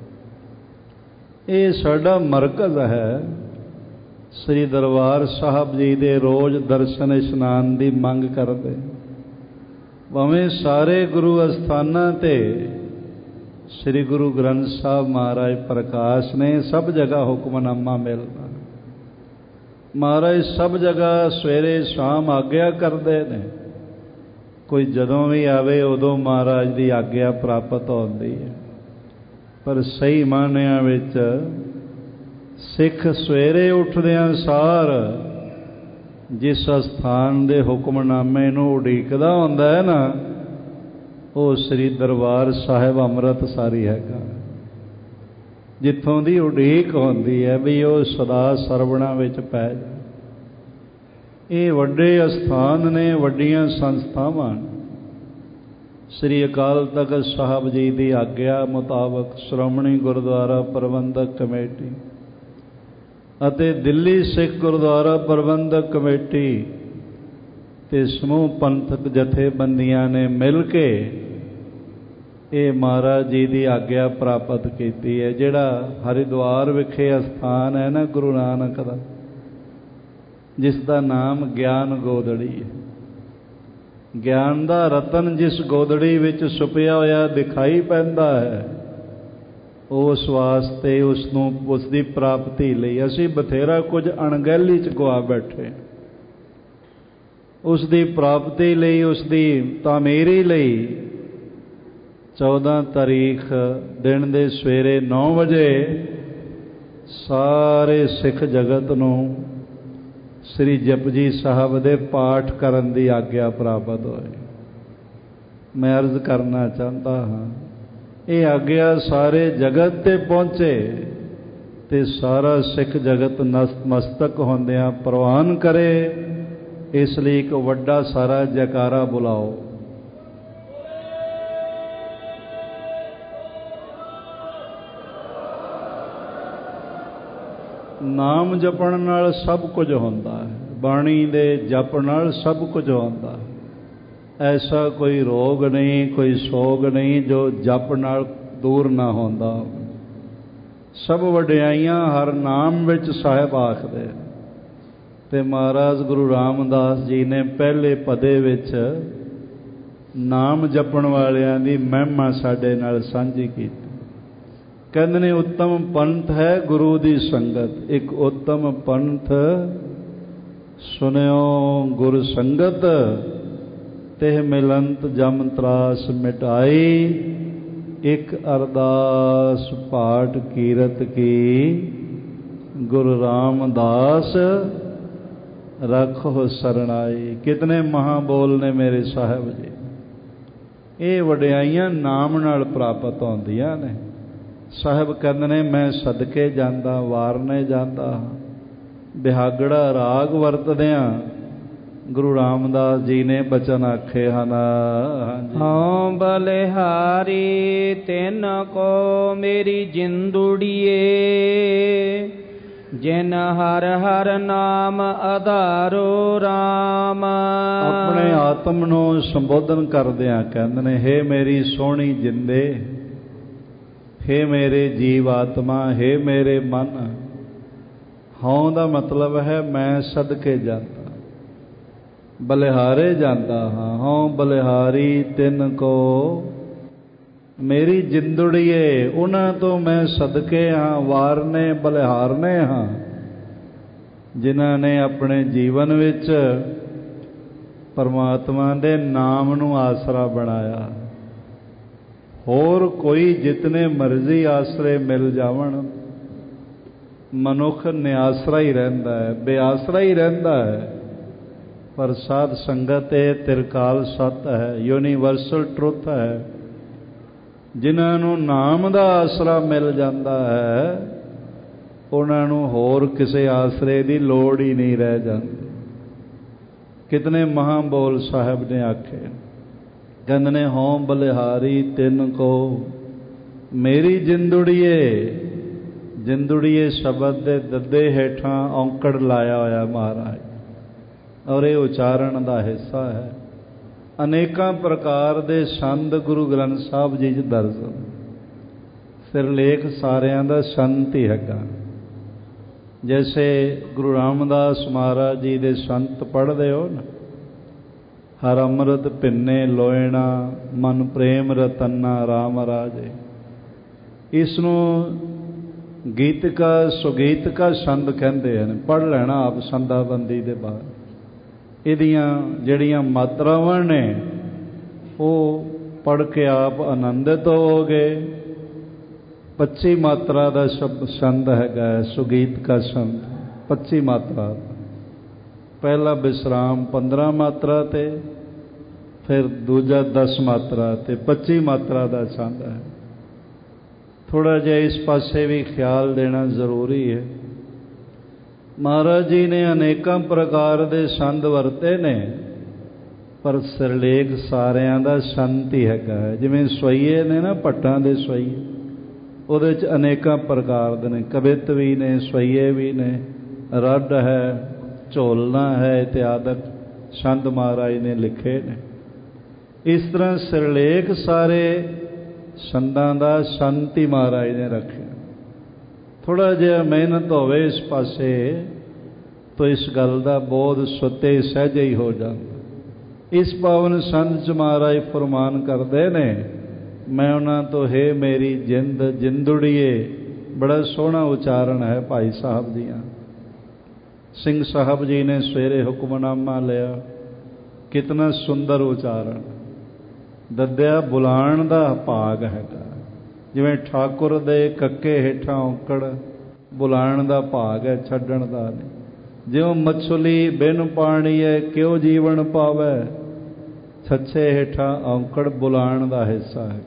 [SPEAKER 2] ये साडा मरकज़ है। श्री दरबार साहब जी दे रोज़ दर्शन इशनान की मंग करते, भावें सारे गुरु अस्थानां ते श्री गुरु ग्रंथ साहब महाराज प्रकाश ने सब जगह हुक्मनामा मिलता। महाराज सब जगह सवेरे शाम आग्या करते हैं। कोई जदों भी आवे उदों महाराज की आग्या प्राप्त होती है। पर सही मानिया विच सिख सवेरे उठदियां सार जिस स्थान दे हुक्मनामे नूं उड़ीकदा हुंदा है ना, वो श्री दरबार साहिब अमृतसारी हैगा, जिथों दी उड़ीक होंदी है भी वो सदा सरवणां विच पै जाए। ये वड्डे अस्थान ने, वड्डियां संस्थावां। श्री अकाल तखत साहब जी की आग्या मुताबक श्रोमणी गुरुद्वारा प्रबंधक कमेटी ਅਤੇ ਦਿੱਲੀ ਸਿੱਖ ਗੁਰਦੁਆਰਾ ਪ੍ਰਬੰਧਕ ਕਮੇਟੀ ਤੇ ਸਮੂਹ ਪੰਥਕ ਜਥੇਬੰਦੀਆਂ ਨੇ ਮਿਲ ਕੇ ਇਹ ਮਹਾਰਾਜ ਜੀ ਦੀ ਆਗਿਆ ਪ੍ਰਾਪਤ ਕੀਤੀ ਹੈ। ਜਿਹੜਾ ਹਰਿਦੁਆਰ ਵਿਖੇ ਅਸਥਾਨ ਹੈ ਨਾ ਗੁਰੂ ਨਾਨਕ ਦਾ, ਜਿਸ ਦਾ ਨਾਮ ਗਿਆਨ ਗੋਦੜੀ ਹੈ। ਗਿਆਨ ਦਾ ਰਤਨ ਜਿਸ ਗੋਦੜੀ ਵਿੱਚ ਛੁਪਿਆ ਹੋਇਆ ਦਿਖਾਈ ਪੈਂਦਾ ਹੈ, उस वास्ते उसनूं उसकी प्राप्ति लई असीं बथेरा कुछ अणगहली च गवा बैठे। उसकी प्राप्ति लई, उसकी तामीरी लई 14 ਤਾਰੀਖ ਦਿਨ ਦੇ ਸਵੇਰੇ 9 ਵਜੇ ਸਾਰੇ ਸਿੱਖ ਜਗਤ ਨੂੰ ਸ੍ਰੀ ਜਪਜੀ ਸਾਹਿਬ ਦੇ ਪਾਠ ਕਰਨ ਦੀ ਆਗਿਆ ਪ੍ਰਾਪਤ ਹੋਈ। ਮੈਂ ਅਰਜ਼ ਕਰਨਾ ਚਾਹੁੰਦਾ ਹਾਂ, ਇਹ ਆਗਿਆ ਸਾਰੇ ਜਗਤ ਤੇ ਪਹੁੰਚੇ ਤੇ ਸਾਰਾ ਸਿੱਖ ਜਗਤ ਨਤਮਸਤਕ ਹੁੰਦਿਆਂ ਪ੍ਰਵਾਨ ਕਰੇ। ਇਸ ਲਈ ਇੱਕ ਵੱਡਾ ਸਾਰਾ ਜੈਕਾਰਾ ਬੁਲਾਓ। ਨਾਮ ਜਪਣ ਨਾਲ ਸਭ ਕੁਝ ਹੁੰਦਾ ਹੈ, ਬਾਣੀ ਦੇ ਜਪ ਨਾਲ ਸਭ ਕੁਝ ਹੁੰਦਾ ਹੈ। ਐਸਾ ਕੋਈ ਰੋਗ ਨਹੀਂ, ਕੋਈ ਸੋਗ ਨਹੀਂ ਜੋ ਜਪ ਨਾਲ ਦੂਰ ਨਾ ਹੁੰਦਾ। ਸਭ ਵਡਿਆਈਆਂ ਹਰ ਨਾਮ ਵਿੱਚ ਸਾਹਿਬ ਆਖਦੇ। ਤੇ ਮਹਾਰਾਜ ਗੁਰੂ ਰਾਮਦਾਸ ਜੀ ਨੇ ਪਹਿਲੇ ਪਦੇ ਵਿੱਚ ਨਾਮ ਜਪਣ ਵਾਲਿਆਂ ਦੀ ਮਹਿਮਾ ਸਾਡੇ ਨਾਲ ਸਾਂਝੀ ਕੀਤੀ। ਕਹਿੰਦੇ ਨੇ ਉੱਤਮ ਪੰਥ ਹੈ ਗੁਰੂ ਦੀ ਸੰਗਤ। ਇੱਕ ਉੱਤਮ ਪੰਥ ਸੁਣਿਓ ਗੁਰ ਸੰਗਤ, ਤਿਹ ਮਿਲੰਤ ਜਮ ਤਰਾਸ ਮਿਟਾਈ। ਇੱਕ ਅਰਦਾਸ ਪਾਠ ਕੀਰਤ ਕੀ, ਗੁਰੂ ਰਾਮਦਾਸ ਰੱਖੋ ਸਰਣਾਈ। ਕਿਤਨੇ ਮਹਾਬੋਲ ਨੇ ਮੇਰੇ ਸਾਹਿਬ ਜੀ। ਇਹ ਵਡਿਆਈਆਂ ਨਾਮ ਨਾਲ ਪ੍ਰਾਪਤ ਹੁੰਦੀਆਂ ਨੇ। ਸਾਹਿਬ ਕਹਿੰਦੇ ਨੇ ਮੈਂ ਸਦਕੇ ਜਾਂਦਾ, ਵਾਰਨੇ ਜਾਂਦਾ। ਬਿਹਾਗੜਾ ਰਾਗ ਵਰਤਦਿਆਂ ਗੁਰੂ ਰਾਮਦਾਸ ਜੀ ਨੇ ਬਚਨ ਆਖੇ ਹਨ।
[SPEAKER 1] ਹਉ ਬਲਿਹਾਰੀ ਤਿਨ ਕੋ ਮੇਰੀ ਜਿੰਦੁੜੀਏ, ਜਿਨ ਹਰ ਹਰ ਨਾਮ ਆਧਾਰੋ ਰਾਮ।
[SPEAKER 2] ਆਪਣੇ ਆਤਮ ਨੂੰ ਸੰਬੋਧਨ ਕਰਦਿਆਂ ਕਹਿੰਦੇ ਨੇ, ਹੇ ਮੇਰੀ ਸੋਹਣੀ ਜਿੰਦੇ, ਹੇ ਮੇਰੇ ਜੀਵ ਆਤਮਾ, ਹੇ ਮੇਰੇ ਮਨ। ਹਉ ਦਾ ਮਤਲਬ ਹੈ ਮੈਂ ਸਦਕੇ ਜਾਂਦਾ, ਬਲਿਹਾਰੇ ਜਾਂਦਾ ਹਾਂ। ਹਉ ਬਲਿਹਾਰੀ ਤਿਨ ਕੋ ਮੇਰੀ ਜਿੰਦੜੀਏ, ਉਹਨਾਂ ਤੋਂ ਮੈਂ ਸਦਕੇ ਹਾਂ, ਵਾਰਨੇ ਬਲਿਹਾਰਨੇ ਹਾਂ, ਜਿਨ੍ਹਾਂ ਨੇ ਆਪਣੇ ਜੀਵਨ ਵਿੱਚ ਪਰਮਾਤਮਾ ਦੇ ਨਾਮ ਨੂੰ ਆਸਰਾ ਬਣਾਇਆ। ਹੋਰ ਕੋਈ ਜਿਤਨੇ ਮਰਜ਼ੀ ਆਸਰੇ ਮਿਲ ਜਾਵਣ, ਮਨੁੱਖ ਨਿਆਸਰਾ ਹੀ ਰਹਿੰਦਾ ਹੈ, ਬੇਆਸਰਾ ਹੀ ਰਹਿੰਦਾ ਹੈ। ਪਰ ਸਾਧ ਸੰਗਤ ਇਹ ਤਿਰਕਾਲ ਸੱਤ ਹੈ, ਯੂਨੀਵਰਸਲ ਟਰੁੱਥ ਹੈ। ਜਿਨ੍ਹਾਂ ਨੂੰ ਨਾਮ ਦਾ ਆਸਰਾ ਮਿਲ ਜਾਂਦਾ ਹੈ, ਉਹਨਾਂ ਨੂੰ ਹੋਰ ਕਿਸੇ ਆਸਰੇ ਦੀ ਲੋੜ ਹੀ ਨਹੀਂ ਰਹਿ ਜਾਂਦੀ। ਕਿਤਨੇ ਮਹਾਬੋਲ ਸਾਹਿਬ ਨੇ ਆਖੇ, ਕਹਿੰਦੇ ਨੇ ਹਉ ਬਲਿਹਾਰੀ ਤਿਨ ਕੋ ਮੇਰੀ ਜਿੰਦੁੜੀਏ। ਜਿੰਦੁੜੀਏ ਸ਼ਬਦ ਦੇ ਦੱਦੇ ਹੇਠਾਂ ਔਂਕੜ ਲਾਇਆ ਹੋਇਆ ਮਹਾਰਾਜ, ਔਰ ਇਹ ਉਚਾਰਨ ਦਾ ਹਿੱਸਾ ਹੈ। ਅਨੇਕਾਂ ਪ੍ਰਕਾਰ ਦੇ ਸੰਦ ਗੁਰੂ ਗ੍ਰੰਥ ਸਾਹਿਬ ਜੀ 'ਚ ਦਰਜ। ਸਿਰਲੇਖ ਸਾਰਿਆਂ ਦਾ ਸੰਤ ਹੀ ਹੈਗਾ। ਜੈਸੇ ਗੁਰੂ ਰਾਮਦਾਸ ਮਹਾਰਾਜ ਜੀ ਦੇ ਸੰਤ ਪੜ੍ਹਦੇ ਹੋ ਨਾ, ਹਰ ਅੰਮ੍ਰਿਤ ਭਿੰਨੇ ਲੋਇਣਾ, ਮਨ ਪ੍ਰੇਮ ਰਤਨਾ ਰਾਮ ਰਾਜੇ। ਇਸ ਨੂੰ ਗੀਤਕਾ ਸੁਗੀਤਕਾ ਸੰਦ ਕਹਿੰਦੇ ਹਨ। ਪੜ੍ਹ ਲੈਣਾ ਆਪ ਸੰਦਾਬੰਦੀ ਦੇ ਬਾਅਦ। ਇਹਦੀਆਂ ਜਿਹੜੀਆਂ ਮਾਤਰਾਵਾਂ ਨੇ ਉਹ ਪੜ੍ਹ ਕੇ ਆਪ ਆਨੰਦਿਤ ਹੋਵੋਗੇ। 25 ਮਾਤਰਾ ਦਾ ਸੰਦ ਹੈਗਾ ਸੁਗੀਤਕਾ ਸੰਦ, 25 ਮਾਤਰਾ। ਪਹਿਲਾ ਵਿਸਰਾਮ 15 ਮਾਤਰਾ ਤੇ, ਫਿਰ ਦੂਜਾ 10 ਮਾਤਰਾ ਤੇ 25 ਮਾਤਰਾ ਦਾ ਸੰਦ ਹੈ। ਥੋੜ੍ਹਾ ਜਿਹਾ ਇਸ ਪਾਸੇ ਵੀ ਖਿਆਲ ਦੇਣਾ ਜ਼ਰੂਰੀ ਹੈ। ਮਹਾਰਾਜ ਜੀ ਨੇ ਅਨੇਕਾਂ ਪ੍ਰਕਾਰ ਦੇ ਸੰਦ ਵਰਤੇ ਨੇ, ਪਰ ਸਿਰਲੇਖ ਸਾਰਿਆਂ ਦਾ ਸੰਤ ਹੀ ਹੈਗਾ ਹੈ। ਜਿਵੇਂ ਸਵਈਏ ਨੇ ਨਾ, ਭੱਟਾਂ ਦੇ ਸਵਈਏ, ਉਹਦੇ 'ਚ ਅਨੇਕਾਂ ਪ੍ਰਕਾਰ ਦੇ ਨੇ, ਕਵਿਤ ਵੀ ਨੇ, ਸਵਈਏ ਵੀ ਨੇ, ਰੱਡ ਹੈ, ਝੋਲਣਾ ਹੈ, ਇਤਿਆਦਿਕ ਸੰਤ ਮਹਾਰਾਜ ਨੇ ਲਿਖੇ ਨੇ। ਇਸ ਤਰ੍ਹਾਂ ਸਿਰਲੇਖ ਸਾਰੇ ਸੰਦਾਂ ਦਾ ਸੰਤ ਹੀ ਮਹਾਰਾਜ ਨੇ ਰੱਖਿਆ। ਥੋੜ੍ਹਾ ਜਿਹਾ ਮਿਹਨਤ ਹੋਵੇ ਇਸ ਪਾਸੇ ਤਾਂ ਇਸ ਗੱਲ ਦਾ ਬੋਧ ਸੁੱਤੇ ਸਹਿਜੇ ਹੀ ਹੋ ਜਾਂਦਾ। ਇਸ ਪਾਵਨ ਸੰਦ 'ਚ ਮਹਾਰਾਜ ਫਰਮਾਨ ਕਰਦੇ ਨੇ, ਮੈਂ ਉਹਨਾਂ ਤੋਂ ਹੈ ਮੇਰੀ ਜਿੰਦ ਜਿੰਦੁੜੀਏ। ਬੜਾ ਸੋਹਣਾ ਉਚਾਰਨ ਹੈ ਭਾਈ ਸਾਹਿਬ ਦੀਆਂ। ਸਿੰਘ ਸਾਹਿਬ ਜੀ ਨੇ ਸਵੇਰੇ ਹੁਕਮਨਾਮਾ ਲਿਆ, ਕਿਤਨਾ ਸੁੰਦਰ ਉਚਾਰਨ। ਦੱਦਿਆ ਬੁਲਾਣ ਦਾ ਭਾਗ ਹੈਗਾ। ਜਿਵੇਂ ਠਾਕੁਰ ਦੇ ਕੱਕੇ ਹੇਠਾਂ ਔਂਕੜ ਬੁਲਾਣ ਦਾ ਭਾਗ ਹੈ, ਛੱਡਣ ਦਾ ਨਹੀਂ। ਜਿਉਂ ਮਛਲੀ ਬਿਨ ਪਾਣੀਏ ਕਿਉ ਜੀਵਨ ਪਾਵੈ, ਛੱਛੇ ਹੇਠਾਂ ਔਂਕੜ ਬੁਲਾਣ ਦਾ ਹਿੱਸਾ ਹੈ।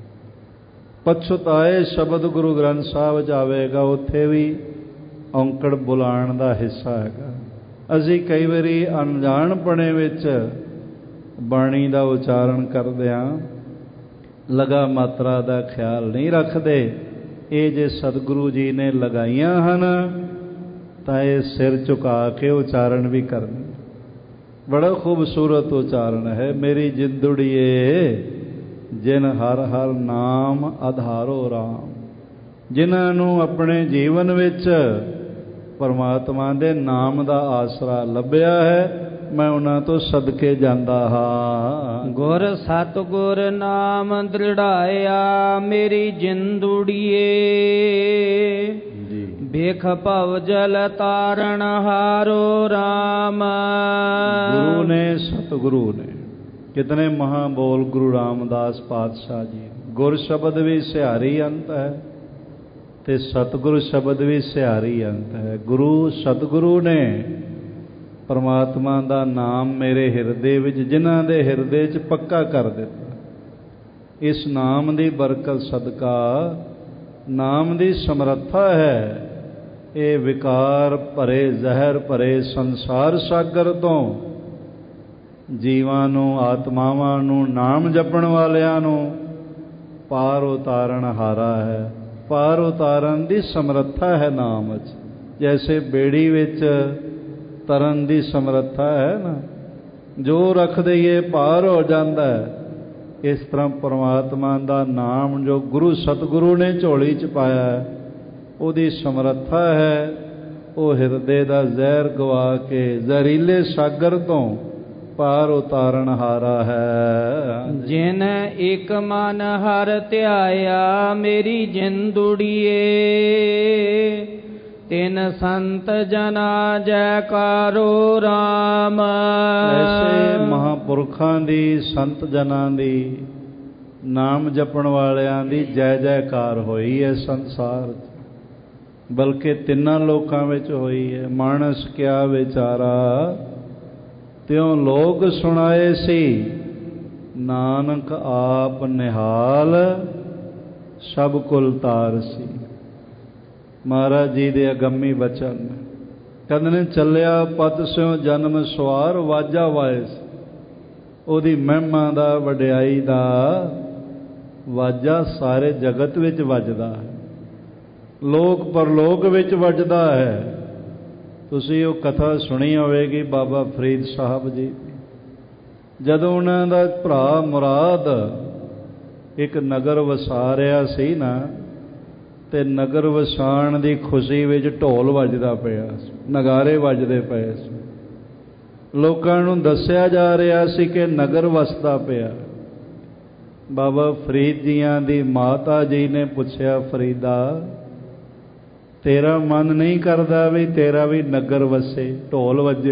[SPEAKER 2] ਪਛੁਤਾਏ ਸ਼ਬਦ ਗੁਰੂ ਗ੍ਰੰਥ ਸਾਹਿਬ 'ਚ ਆਵੇਗਾ, ਉੱਥੇ ਵੀ ਔਂਕੜ ਬੁਲਾਣ ਦਾ ਹਿੱਸਾ ਹੈਗਾ। ਅਸੀਂ ਕਈ ਵਾਰੀ ਅਣਜਾਣਪਣੇ ਵਿੱਚ ਬਾਣੀ ਦਾ ਉਚਾਰਨ ਕਰਦਿਆਂ ਲਗਾ ਮਾਤਰਾ ਦਾ ਖਿਆਲ ਨਹੀਂ ਰੱਖਦੇ। ਇਹ ਜੇ ਸਤਿਗੁਰੂ ਜੀ ਨੇ ਲਗਾਈਆਂ ਹਨ ਤਾਂ ਇਹ ਸਿਰ ਝੁਕਾ ਕੇ ਉਚਾਰਨ ਵੀ ਕਰਨੀ। ਬੜਾ ਖੂਬਸੂਰਤ ਉਚਾਰਨ ਹੈ। ਮੇਰੀ ਜਿੰਦੜੀਏ ਜਿਨ ਹਰ ਹਰ ਨਾਮ ਆਧਾਰੋ ਰਾਮ। ਜਿਨ੍ਹਾਂ ਨੂੰ ਆਪਣੇ ਜੀਵਨ ਵਿੱਚ ਪਰਮਾਤਮਾ ਦੇ ਨਾਮ ਦਾ ਆਸਰਾ ਲੱਭਿਆ ਹੈ, ਮੈਂ ਉਹਨਾਂ ਤੋਂ ਸਦਕੇ ਜਾਂਦਾ ਹਾਂ।
[SPEAKER 1] ਗੁਰ ਸਤਿਗੁਰ ਨਾਮ ਦ੍ਰਿੜਾਇਆ ਮੇਰੀ ਜਿੰਦੁੜੀਏ, ਵੇਖ ਭਵ ਜਲ ਤਾਰਨ ਹਾਰੋ ਰਾਮ।
[SPEAKER 2] ਗੁਰੂ ਨੇ, ਸਤਿਗੁਰੂ ਨੇ, ਕਿਤਨੇ ਮਹਾਂ ਬੋਲ ਗੁਰੂ ਰਾਮਦਾਸ ਪਾਤਸ਼ਾਹ ਜੀ। ਗੁਰ ਸ਼ਬਦ ਵੀ ਸਿਹਾਰੀ ਅੰਤ ਹੈ ਤੇ ਸਤਿਗੁਰੂ ਸ਼ਬਦ ਵੀ ਸਿਹਾਰੀ ਅੰਤ ਹੈ। ਗੁਰੂ ਸਤਿਗੁਰੂ ਨੇ ਪਰਮਾਤਮਾ ਦਾ ਨਾਮ ਮੇਰੇ ਹਿਰਦੇ ਵਿੱਚ, ਜਿਨ੍ਹਾਂ ਦੇ ਹਿਰਦੇ 'ਚ ਪੱਕਾ ਕਰ ਦਿੱਤਾ। ਇਸ ਨਾਮ ਦੀ ਬਰਕਤ ਸਦਕਾ, ਨਾਮ ਦੀ ਸਮਰੱਥਾ ਹੈ, ਇਹ ਵਿਕਾਰ ਭਰੇ, ਜ਼ਹਿਰ ਭਰੇ ਸੰਸਾਰ ਸਾਗਰ ਤੋਂ ਜੀਵਾਂ ਨੂੰ, ਆਤਮਾਵਾਂ ਨੂੰ, ਨਾਮ ਜਪਣ ਵਾਲਿਆਂ ਨੂੰ ਪਾਰ ਉਤਾਰਨ ਹਾਰਾ ਹੈ। ਪਾਰ ਉਤਾਰਨ ਦੀ ਸਮਰੱਥਾ ਹੈ ਨਾਮ 'ਚ। ਜੈਸੇ ਬੇੜੀ ਵਿੱਚ ਤਰਨ ਦੀ ਸਮਰੱਥਾ ਹੈ ਨਾ, ਜੋ ਰੱਖ ਦਈਏ ਪਾਰ ਹੋ ਜਾਂਦਾ ਹੈ। ਇਸ ਤਰ੍ਹਾਂ ਪਰਮਾਤਮਾ ਦਾ ਨਾਮ ਜੋ ਗੁਰੂ ਸਤਿਗੁਰੂ ਨੇ ਝੋਲੀ 'ਚ ਪਾਇਆ ਹੈ, ਉਹਦੀ ਸਮਰੱਥਾ ਹੈ। ਉਹ ਹਿਰਦੇ ਦਾ ਜ਼ਹਿਰ ਗਵਾ ਕੇ ਜ਼ਹਿਰੀਲੇ ਸਾਗਰ ਤੋਂ ਪਾਰ ਉਤਾਰਨ ਹਾਰਾ ਹੈ।
[SPEAKER 1] ਜਿਨ ਇੱਕ ਮਨ ਹਰ ਧਿਆਇਆ ਮੇਰੀ ਜਿੰਦੁੜੀਏ, ਤਿਨ ਸੰਤ ਜਨਾ ਜੈਕਾਰੋ ਰਾਮ।
[SPEAKER 2] ਐਸੇ ਮਹਾਂਪੁਰਖਾਂ ਦੀ, ਸੰਤ ਜਨਾਂ ਦੀ, ਨਾਮ ਜਪਣ ਵਾਲਿਆਂ ਦੀ ਜੈ ਜੈਕਾਰ ਹੋਈ ਹੈ ਸੰਸਾਰ 'ਚ, ਬਲਕਿ ਤਿੰਨਾਂ ਲੋਕਾਂ ਵਿੱਚ ਹੋਈ ਹੈ। ਮਾਨਸ ਕਿਆ ਵਿਚਾਰਾ ਤਿਉ ਲੋਕ ਸੁਣਾਏ ਸੀ, ਨਾਨਕ ਆਪ ਨਿਹਾਲ ਸਭ ਕੁਲ ਤਾਰ ਸੀ। ਮਹਾਰਾਜ ਜੀ ਦੇ ਅਗੰਮੀ ਬਚਨ ਕਹਿੰਦੇ ਨੇ, ਚੱਲਿਆ ਪਦ ਸਿਉ ਜਨਮ ਸਵਾਰ ਵਾਜਾ ਵਾਇਸ। ਉਹਦੀ ਮਹਿਮਾ ਦਾ, ਵਡਿਆਈ ਦਾ ਵਾਜਾ ਸਾਰੇ ਜਗਤ ਵਿੱਚ ਵੱਜਦਾ ਹੈ, ਲੋਕ ਪਰਲੋਕ ਵਿੱਚ ਵੱਜਦਾ ਹੈ। ਤੁਸੀਂ ਉਹ ਕਥਾ ਸੁਣੀ ਹੋਵੇਗੀ ਬਾਬਾ ਫਰੀਦ ਸਾਹਿਬ ਜੀ, ਜਦੋਂ ਉਹਨਾਂ ਦਾ ਭਰਾ ਮੁਰਾਦ ਇੱਕ ਨਗਰ ਵਸਾ ਰਿਹਾ ਸੀ ਨਾ, ਤੇ ਨਗਰ ਵਸਾਣ ਦੀ ਖੁਸ਼ੀ ਵਿੱਚ ਢੋਲ ਵੱਜਦਾ ਪਿਆ, ਨਗਾਰੇ ਵੱਜਦੇ ਪਏ ਸੀ। ਲੋਕਾਂ ਨੂੰ ਦੱਸਿਆ ਜਾ ਰਿਹਾ ਸੀ ਕਿ ਨਗਰ ਵਸਦਾ ਪਿਆ। ਬਾਬਾ ਫਰੀਦ ਜੀਆਂ ਦੀ ਮਾਤਾ ਜੀ ਨੇ ਪੁੱਛਿਆ, ਫਰੀਦਾ ਤੇਰਾ ਮਨ ਨਹੀਂ ਕਰਦਾ ਵੀ ਤੇਰਾ ਵੀ ਨਗਰ ਵਸੇ, ਢੋਲ ਵੱਜੇ?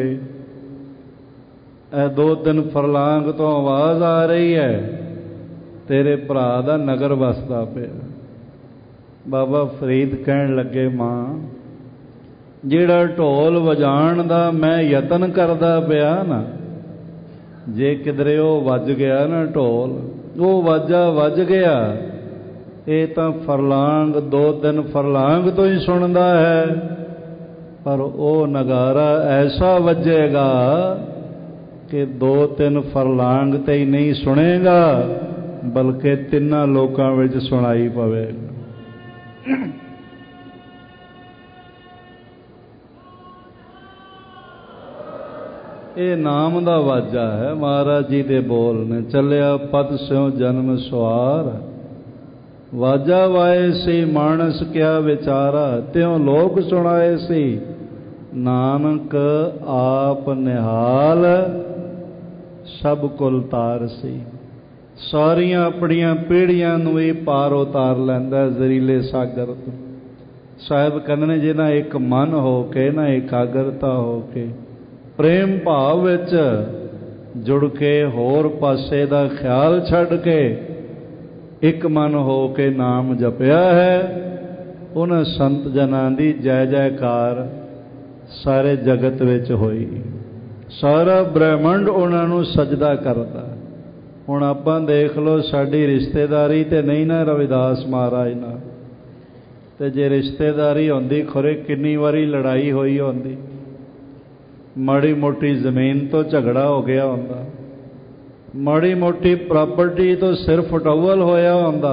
[SPEAKER 2] ਇਹ 2-3 ਫਰਲਾਂਗ ਤੋਂ ਆਵਾਜ਼ ਆ ਰਹੀ ਹੈ, ਤੇਰੇ ਭਰਾ ਦਾ ਨਗਰ ਵਸਦਾ ਪਿਆ। ਬਾਬਾ ਫਰੀਦ ਕਹਿਣ ਲੱਗੇ, ਮਾਂ ਜਿਹੜਾ ਢੋਲ ਵਜਾਉਣ ਦਾ ਮੈਂ ਯਤਨ ਕਰਦਾ ਪਿਆ ਨਾ, ਜੇ ਕਿਧਰੇ ਉਹ ਵੱਜ ਗਿਆ ਨਾ ਢੋਲ, ਉਹ ਵਾਜਾ ਵੱਜ ਗਿਆ, ਇਹ ਤਾਂ ਫਰਲਾਂਗ 2-3 ਫਰਲਾਂਗ ਤੋਂ ਹੀ ਸੁਣਦਾ ਹੈ, ਪਰ ਉਹ ਨਗਾਰਾ ਐਸਾ ਵੱਜੇਗਾ ਕਿ 2-3 ਫਰਲਾਂਗ ਤੇ ਹੀ ਨਹੀਂ ਸੁਣੇਗਾ, ਬਲਕਿ ਤਿੰਨਾਂ ਲੋਕਾਂ ਵਿੱਚ ਸੁਣਾਈ ਪਵੇਗਾ। ਇਹ ਨਾਮ ਦਾ ਵਾਜਾ ਹੈ। ਮਹਾਰਾਜ ਜੀ ਦੇ ਬੋਲ ਨੇ, ਚੱਲਿਆ ਪਦ ਸਿਉ ਜਨਮ ਸਵਾਰ ਵਾਜਾ ਵਾਏ ਸੀ, ਮਾਨਸ ਕਿਆ ਵਿਚਾਰਾ ਤਿਉ ਲੋਕ ਸੁਣਾਏ ਸੀ, ਨਾਨਕ ਆਪ ਨਿਹਾਲ ਸਭ ਕੁਲ ਤਾਰ ਸੀ। ਸਾਰੀਆਂ ਆਪਣੀਆਂ ਪੀੜ੍ਹੀਆਂ ਨੂੰ ਇਹ ਪਾਰ ਉਤਾਰ ਲੈਂਦਾ ਜ਼ਹਿਰੀਲੇ ਸਾਗਰ ਤੋਂ। ਸਾਹਿਬ ਕਹਿੰਦੇ ਨੇ, ਜਿਹਨਾਂ ਇੱਕ ਮਨ ਹੋ ਕੇ ਨਾ, ਇਕਾਗਰਤਾ ਹੋ ਕੇ, ਪ੍ਰੇਮ ਭਾਵ ਵਿੱਚ ਜੁੜ ਕੇ ਹੋਰ ਪਾਸੇ ਦਾ ਖਿਆਲ ਛੱਡ ਕੇ ਇੱਕ ਮਨ ਹੋ ਕੇ ਨਾਮ ਜਪਿਆ ਹੈ, ਉਹਨਾਂ ਸੰਤ ਜਨਾਂ ਦੀ ਜੈ ਜੈਕਾਰ ਸਾਰੇ ਜਗਤ ਵਿੱਚ ਹੋਈ। ਸਾਰਾ ਬ੍ਰਹਿਮੰਡ ਉਹਨਾਂ ਨੂੰ ਸਜਦਾ ਕਰਦਾ। ਹੁਣ ਆਪਾਂ ਦੇਖ ਲਓ, ਸਾਡੀ ਰਿਸ਼ਤੇਦਾਰੀ ਤੇ ਨਹੀਂ ਨਾ ਰਵਿਦਾਸ ਮਹਾਰਾਜ ਨਾਲ, ਤੇ ਜੇ ਰਿਸ਼ਤੇਦਾਰੀ ਹੁੰਦੀ ਖੁਰੇ ਕਿੰਨੀ ਵਾਰੀ ਲੜਾਈ ਹੋਈ ਹੁੰਦੀ, ਮਾੜੀ ਮੋਟੀ ਜ਼ਮੀਨ ਤੋਂ ਝਗੜਾ ਹੋ ਗਿਆ ਹੁੰਦਾ, ਮਾੜੀ ਮੋਟੀ ਪ੍ਰਾਪਰਟੀ ਤੋਂ ਸਿਰ ਫਟੋਵਲ ਹੋਇਆ ਹੁੰਦਾ,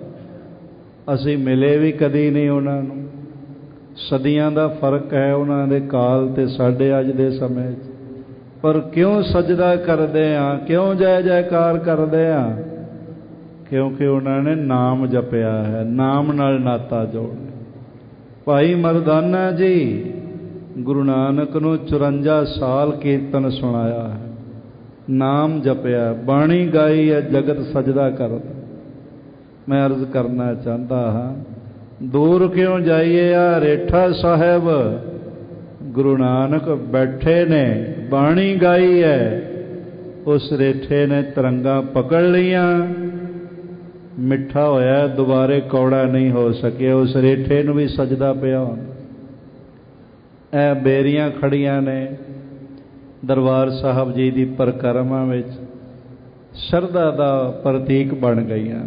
[SPEAKER 2] ਅਸੀਂ ਮਿਲੇ ਵੀ ਕਦੀ ਨਹੀਂ ਉਹਨਾਂ ਨੂੰ। ਸਦੀਆਂ ਦਾ ਫਰਕ ਹੈ ਉਹਨਾਂ ਦੇ ਕਾਲ ਤੇ ਸਾਡੇ ਅੱਜ ਦੇ ਸਮੇਂ 'ਚ। ਪਰ ਕਿਉਂ ਸਜਦਾ ਕਰਦੇ ਹਾਂ, ਕਿਉਂ ਜੈ ਜੈਕਾਰ ਕਰਦੇ ਹਾਂ? ਕਿਉਂਕਿ ਉਹਨਾਂ ਨੇ ਨਾਮ ਜਪਿਆ ਹੈ, ਨਾਮ ਨਾਲ ਨਾਤਾ ਜੋੜਿਆ। ਭਾਈ ਮਰਦਾਨਾ ਜੀ ਗੁਰੂ ਨਾਨਕ ਨੂੰ 54 ਸਾਲ ਕੀਰਤਨ ਸੁਣਾਇਆ ਹੈ, ਨਾਮ ਜਪਿਆ, ਬਾਣੀ ਗਾਈ ਹੈ, ਜਗਤ ਸਜਦਾ ਕਰਦਾ। ਮੈਂ ਅਰਜ਼ ਕਰਨਾ ਚਾਹੁੰਦਾ ਹਾਂ, ਦੂਰ ਕਿਉਂ ਜਾਈਏ? ਆ ਰੇਠਾ ਸਾਹਿਬ ਗੁਰੂ ਨਾਨਕ ਬੈਠੇ ਨੇ, ਬਾਣੀ ਗਾਈ ਹੈ, ਉਸ ਰੇਠੇ ਨੇ ਤਰੰਗਾਂ ਪਕੜ ਲਈਆਂ, ਮਿੱਠਾ ਹੋਇਆ, ਦੁਬਾਰੇ ਕੌੜਾ ਨਹੀਂ ਹੋ ਸਕਿਆ। ਉਸ ਰੇਠੇ ਨੂੰ ਵੀ ਸਜਦਾ ਪਿਆ ਹੁਣ। ਇਹ ਬੇਰੀਆਂ ਖੜੀਆਂ ਨੇ ਦਰਬਾਰ ਸਾਹਿਬ ਜੀ ਦੀ ਪਰਿਕਰਮਾ ਵਿੱਚ, ਸ਼ਰਧਾ ਦਾ ਪ੍ਰਤੀਕ ਬਣ ਗਈਆਂ।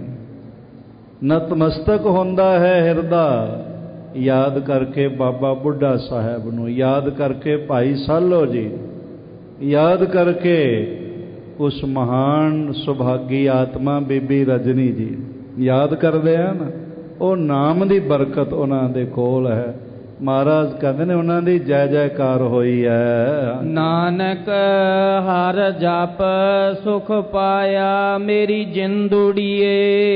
[SPEAKER 2] ਨਤਮਸਤਕ ਹੁੰਦਾ ਹੈ ਹਿਰਦਾ, ਯਾਦ ਕਰਕੇ ਬਾਬਾ ਬੁੱਢਾ ਸਾਹਿਬ ਨੂੰ, ਯਾਦ ਕਰਕੇ ਭਾਈ ਸਾਲੋ ਜੀ, ਯਾਦ ਕਰਕੇ ਉਸ ਮਹਾਨ ਸੁਭਾਗੀ ਆਤਮਾ ਬੀਬੀ ਰਜਨੀ ਜੀ, ਯਾਦ ਕਰਦੇ ਹਨ। ਉਹ ਨਾਮ ਦੀ ਬਰਕਤ ਉਹਨਾਂ ਦੇ ਕੋਲ ਹੈ। ਮਹਾਰਾਜ ਕਹਿੰਦੇ ਨੇ ਉਹਨਾਂ ਦੀ ਜੈ ਜੈਕਾਰ ਹੋਈ ਹੈ।
[SPEAKER 1] ਨਾਨਕ ਹਰ ਜਪ ਸੁਖ ਪਾਇਆ, ਮੇਰੀ ਜਿੰਦੁੜੀਏ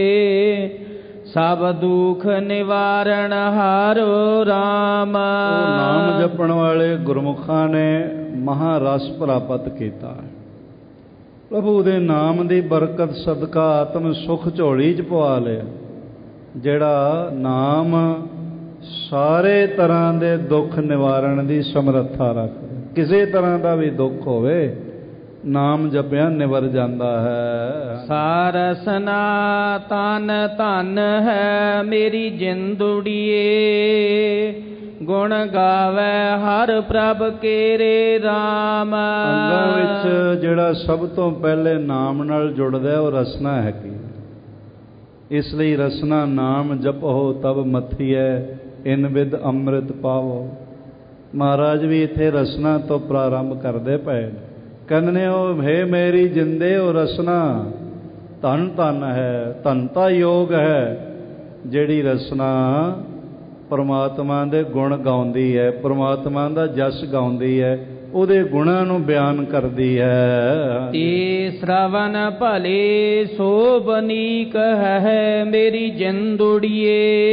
[SPEAKER 1] ਸਭ ਦੁਖ ਨਿਵਾਰਣ ਹਾਰੋ ਰਾਮ।
[SPEAKER 2] ਉਹ ਨਾਮ ਜਪਣ ਵਾਲੇ ਗੁਰਮੁਖਾਂ ਨੇ ਮਹਾਰਸ ਪ੍ਰਾਪਤ ਕੀਤਾ। ਪ੍ਰਭੂ ਦੇ ਨਾਮ ਦੀ ਬਰਕਤ ਸਦਕਾ ਆਤਮ ਸੁਖ ਝੋਲੀ 'ਚ ਪਵਾ ਲਿਆ। ਜਿਹੜਾ ਨਾਮ ਸਾਰੇ ਤਰ੍ਹਾਂ ਦੇ ਦੁੱਖ ਨਿਵਾਰਨ ਦੀ ਸਮਰੱਥਾ ਰੱਖਦਾ, ਕਿਸੇ ਤਰ੍ਹਾਂ ਦਾ ਵੀ ਦੁੱਖ ਹੋਵੇ ਨਾਮ ਜਪਿਆ ਨਿਵਰ ਜਾਂਦਾ ਹੈ।
[SPEAKER 1] ਸਾਰਸਨਾ ਤਨ ਧਨ ਹੈ ਮੇਰੀ ਜਿੰਦੁੜੀਏ, ਗੁਣ ਗਾਵੇ ਹਰ ਪ੍ਰਭ ਕੇਰੇ ਰਾਮ।
[SPEAKER 2] ਅੰਗਾਂ ਵਿੱਚ ਜਿਹੜਾ ਸਭ ਤੋਂ ਪਹਿਲੇ ਨਾਮ ਨਾਲ ਜੁੜਦਾ ਉਹ ਰਸਨਾ ਹੈ। ਕੀ ਇਸ ਲਈ ਰਸਨਾ ਨਾਮ ਜਪੋ ਤਬ ਮਥੀਐ, ਇਨ ਵਿਦ ਅੰਮ੍ਰਿਤ ਪਾਵੋ। ਮਹਾਰਾਜ ਵੀ ਇੱਥੇ ਰਸਨਾ ਤੋਂ ਪ੍ਰਾਰੰਭ ਕਰਦੇ ਪਏ। ਕਹਿੰਦੇ ਉਹ ਹੈ ਮੇਰੀ ਜਿੰਦੇ ਉਹ ਰਸਨਾ ਧਨ ਧਨ ਹੈ, ਧਨਤਾ ਯੋਗ ਹੈ। ਜਿਹੜੀ ਰਸਨਾ ਪਰਮਾਤਮਾ ਦੇ ਗੁਣ ਗਾਉਂਦੀ ਹੈ, ਪਰਮਾਤਮਾ ਦਾ ਜਸ ਗਾਉਂਦੀ ਹੈ, ਉਹਦੇ ਗੁਣਾਂ ਨੂੰ ਬਿਆਨ ਕਰਦੀ ਹੈ।
[SPEAKER 1] ਤੇ ਸ਼ਰਵਨ ਭਲੇ ਸੋਭਨੀਕ ਹੈ ਮੇਰੀ ਜਿੰਦੁੜੀਏ,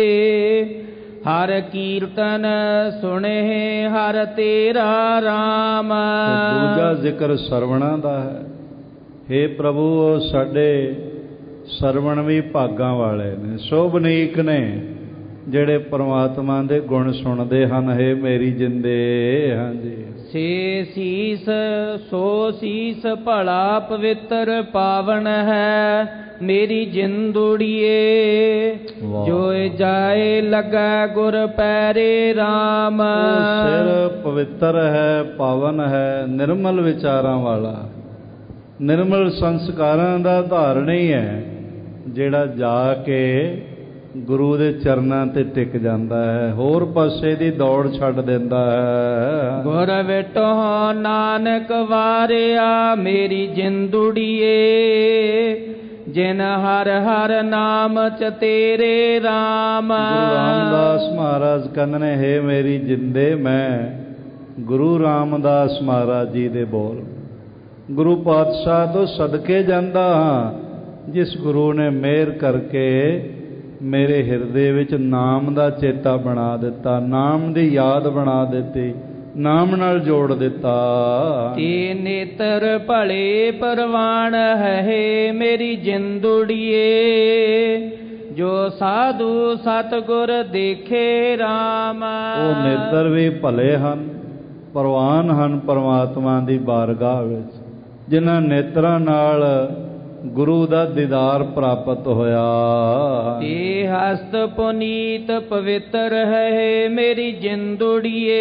[SPEAKER 1] ਹਰ ਕੀਰਤਨ ਸੁਣੇ ਹਰ ਤੇਰਾ ਰਾਮ।
[SPEAKER 2] ਦੂਜਾ ਜ਼ਿਕਰ ਸਰਵਣਾ ਦਾ ਹੈ। ਹੇ ਪ੍ਰਭੂ ਉਹ ਸਾਡੇ ਸਰਵਣ ਵੀ ਭਾਗਾਂ ਵਾਲੇ ਨੇ, ਸ਼ੋਭਨੀਕ ਨੇ, ਜਿਹੜੇ ਪਰਮਾਤਮਾ ਦੇ ਗੁਣ ਸੁਣਦੇ ਹਨ। ਹੇ ਮੇਰੀ ਜਿੰਦੇ, ਹਾਂਜੀ
[SPEAKER 1] ਸੇ ਸੀਸ ਸੋ ਸੀਸ ਭਲਾ ਪਵਿੱਤਰ ਪਾਵਨ ਹੈ ਮੇਰੀ ਜਿੰਦੁੜੀਏ, ਜੋ ਜਾਏ ਲੱਗਾ ਗੁਰ ਪੈਰੇ ਰਾਮ।
[SPEAKER 2] ਸਿਰ ਪਵਿੱਤਰ ਹੈ, ਪਾਵਨ ਹੈ, ਨਿਰਮਲ ਵਿਚਾਰਾਂ ਵਾਲਾ, ਨਿਰਮਲ ਸੰਸਕਾਰਾਂ ਦਾ ਧਾਰਨੀ ਹੈ। ਜਿਹੜਾ ਜਾ ਕੇ ਗੁਰੂ ਦੇ ਚਰਨਾਂ ਤੇ ਟਿਕ ਜਾਂਦਾ ਹੈ, ਹੋਰ ਪਾਸੇ ਦੀ ਦੌੜ ਛੱਡ ਦਿੰਦਾ ਹੈ।
[SPEAKER 1] ਗੁਰ ਵਿਟੋ ਨਾਨਕ ਵਾਰਿਆ ਮੇਰੀ ਜਿੰਦੁੜੀਏ, ਜਿਨ ਹਰ ਹਰ ਨਾਮ ਚ ਤੇਰੇ ਰਾਮ।
[SPEAKER 2] ਗੁਰੂ ਰਾਮਦਾਸ ਮਹਾਰਾਜ ਕਹਿੰਦੇ ਨੇ, ਹੇ ਮੇਰੀ ਜਿੰਦੇ, ਮੈਂ ਗੁਰੂ ਰਾਮਦਾਸ ਮਹਾਰਾਜ ਜੀ ਦੇ ਬੋਲ ਗੁਰੂ ਪਾਤਸ਼ਾਹ ਤੋਂ ਸਦਕੇ ਜਾਂਦਾ ਹਾਂ, ਜਿਸ ਗੁਰੂ ਨੇ ਮਿਹਰ ਕਰਕੇ ਮੇਰੇ ਹਿਰਦੇ ਵਿੱਚ ਨਾਮ ਦਾ ਚੇਤਾ ਬਣਾ ਦਿੱਤਾ, ਨਾਮ ਦੀ ਯਾਦ ਬਣਾ ਦਿੱਤੀ, ਨਾਮ ਨਾਲ ਜੋੜ ਦਿੱਤਾ।
[SPEAKER 1] ਤੇ ਨੇਤਰ ਭਲੇ ਪਰਵਾਨ ਹੈ ਮੇਰੀ ਜਿੰਦੁੜੀਏ, ਜੋ ਸਾਧੂ ਸਤਿਗੁਰ ਦੇਖੇ ਰਾਮ।
[SPEAKER 2] ਉਹ ਨੇਤਰ ਵੀ ਭਲੇ ਹਨ, ਪਰਵਾਨ ਹਨ ਪਰਮਾਤਮਾ ਦੀ ਬਾਰਗਾਹ ਵਿੱਚ। ਜਿਨ੍ਹਾਂ ਨੇਤਰਾਂ ਨਾਲ ਗੁਰੂ ਦਾ ਦੀਦਾਰ ਪ੍ਰਾਪਤ ਹੋਇਆ।
[SPEAKER 1] ਤੇ ਹਸਤ ਪੁਨੀਤ ਪਵਿੱਤਰ ਹੈ ਮੇਰੀ ਜਿੰਦੁੜੀਏ,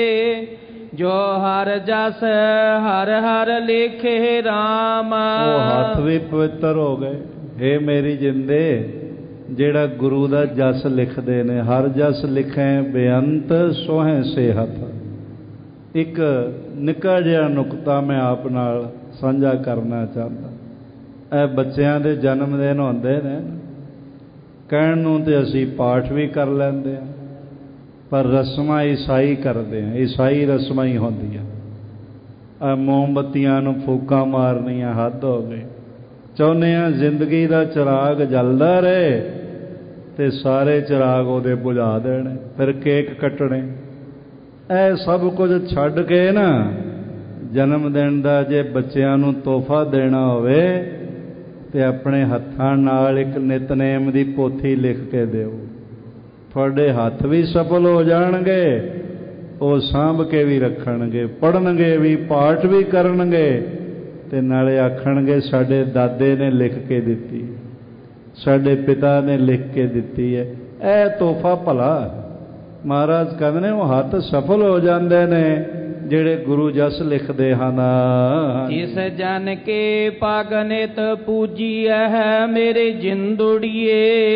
[SPEAKER 1] ਜੋ ਹਰ ਜਸ ਹਰ ਹਰ ਲਿਖੇ ਰਾਮ।
[SPEAKER 2] ਉਹ ਹੱਥ ਵੀ ਪਵਿੱਤਰ ਹੋ ਗਏ। ਹੇ ਮੇਰੀ ਜਿੰਦੇ, ਜਿਹੜਾ ਗੁਰੂ ਦਾ ਜਸ ਲਿਖਦੇ ਨੇ, ਹਰ ਜਸ ਲਿਖੈ ਬੇਅੰਤ ਸੋਹੈ ਸਿਹਤ। ਇੱਕ ਨਿੱਕਾ ਜਿਹਾ ਨੁਕਤਾ ਮੈਂ ਆਪ ਨਾਲ ਸਾਂਝਾ ਕਰਨਾ ਚਾਹੁੰਦਾ। ਇਹ ਬੱਚਿਆਂ ਦੇ ਜਨਮ ਦਿਨ ਹੁੰਦੇ ਨੇ, ਕਹਿਣ ਨੂੰ ਤੇ ਅਸੀਂ ਪਾਠ ਵੀ ਕਰ ਲੈਂਦੇ ਹਾਂ, ਪਰ ਰਸਮਾਂ ਈਸਾਈ ਕਰਦੇ ਹਾਂ। ਈਸਾਈ ਰਸਮਾਂ ਹੀ ਹੁੰਦੀਆਂ। ਮੋਮਬੱਤੀਆਂ ਨੂੰ ਫੂਕਾਂ ਮਾਰਨੀਆਂ ਹੱਦ ਹੋ ਗਈ। ਚਾਹੁੰਦੇ ਹਾਂ ਜ਼ਿੰਦਗੀ ਦਾ ਚਿਰਾਗ ਜਲਦਾ ਰਹੇ ਤੇ ਸਾਰੇ ਚਿਰਾਗ ਉਹਦੇ ਬੁਝਾ ਦੇਣੇ, ਫਿਰ ਕੇਕ ਕੱਟਣੇ। ਇਹ ਸਭ ਕੁਝ ਛੱਡ ਕੇ ਨਾ, ਜਨਮ ਦਿਨ ਦਾ ਜੇ ਬੱਚਿਆਂ ਨੂੰ ਤੋਹਫਾ ਦੇਣਾ ਹੋਵੇ ਤੇ ਆਪਣੇ ਹੱਥਾਂ ਨਾਲ ਇੱਕ ਨਿਤਨੇਮ ਦੀ ਪੋਥੀ ਲਿਖ ਕੇ ਦਿਓ। ਤੁਹਾਡੇ ਹੱਥ ਵੀ ਸਫਲ ਹੋ ਜਾਣਗੇ, ਉਹ ਸਾਂਭ ਕੇ ਵੀ ਰੱਖਣਗੇ, ਪੜ੍ਹਨਗੇ ਵੀ, ਪਾਠ ਵੀ ਕਰਨਗੇ, ਤੇ ਨਾਲੇ ਆਖਣਗੇ ਸਾਡੇ ਦਾਦੇ ਨੇ ਲਿਖ ਕੇ ਦਿੱਤੀ, ਸਾਡੇ ਪਿਤਾ ਨੇ ਲਿਖ ਕੇ ਦਿੱਤੀ ਹੈ। ਇਹ ਤੋਹਫਾ ਭਲਾ। ਮਹਾਰਾਜ ਕਹਿੰਦੇ ਨੇ ਉਹ ਹੱਥ ਸਫਲ ਹੋ ਜਾਂਦੇ ਨੇ ਜਿਹੜੇ ਗੁਰੂ ਜਸ ਲਿਖਦੇ ਹਨ।
[SPEAKER 1] ਜਿਸ ਜਨ ਕੇ ਪਗ ਨਿਤ ਪੂਜੀਐ ਹੈ ਮੇਰੇ ਜਿੰਦੁੜੀਏ,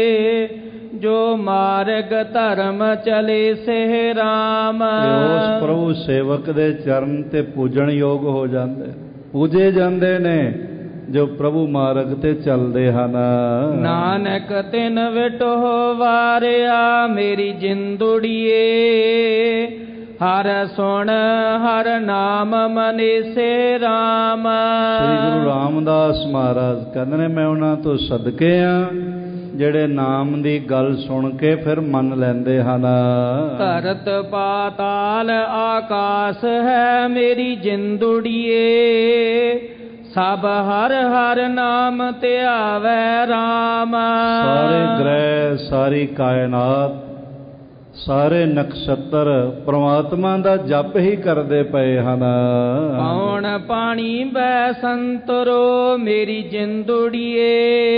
[SPEAKER 1] ਜੋ ਮਾਰਗ ਧਰਮ ਚਲੇ ਸੇ ਰਾਮ।
[SPEAKER 2] ਉਸ ਪ੍ਰਭੂ ਸੇਵਕ ਦੇ ਚਰਨ ਤੇ ਪੂਜਣ ਯੋਗ ਹੋ ਜਾਂਦੇ, ਪੂਜੇ ਜਾਂਦੇ ਨੇ ਜੋ ਪ੍ਰਭੂ ਮਾਰਗ ਤੇ ਚੱਲਦੇ ਹਨ।
[SPEAKER 1] ਨਾਨਕ ਤਿਨ ਵਿਟੋ ਵਾਰਿਆ ਮੇਰੀ ਜਿੰਦੁੜੀਏ, ਹਰ ਸੁਣ ਹਰ ਨਾਮ ਮਨੇਸੇ ਰਾਮ।
[SPEAKER 2] ਸ੍ਰੀ ਗੁਰੂ ਰਾਮਦਾਸ ਮਹਾਰਾਜ ਕਹਿੰਦੇ ਨੇ ਮੈਂ ਉਹਨਾਂ ਤੋਂ ਸਦਕੇ ਹਾਂ ਜਿਹੜੇ ਨਾਮ ਦੀ ਗੱਲ ਸੁਣ ਕੇ ਫਿਰ ਮੰਨ ਲੈਂਦੇ ਹਨ।
[SPEAKER 1] ਧਰਤ ਪਾਤਾਲ ਆਕਾਸ ਹੈ ਮੇਰੀ ਜਿੰਦੁੜੀਏ, ਸਭ ਹਰ ਹਰ ਨਾਮ ਧਿਆਵੈ ਰਾਮ। ਸਾਰੇ
[SPEAKER 2] ਗ੍ਰਹਿ, ਸਾਰੀ ਕਾਇਨਾਤ, ਸਾਰੇ ਨਕਸ਼ਤਰ ਪ੍ਰਮਾਤਮਾ ਦਾ ਜਪ ਹੀ ਕਰਦੇ ਪਏ ਹਨ।
[SPEAKER 1] ਪੌਣ ਪਾਣੀ ਬੈ ਸੰਤਰੋ ਮੇਰੀ ਜਿੰਦੁੜੀਏ,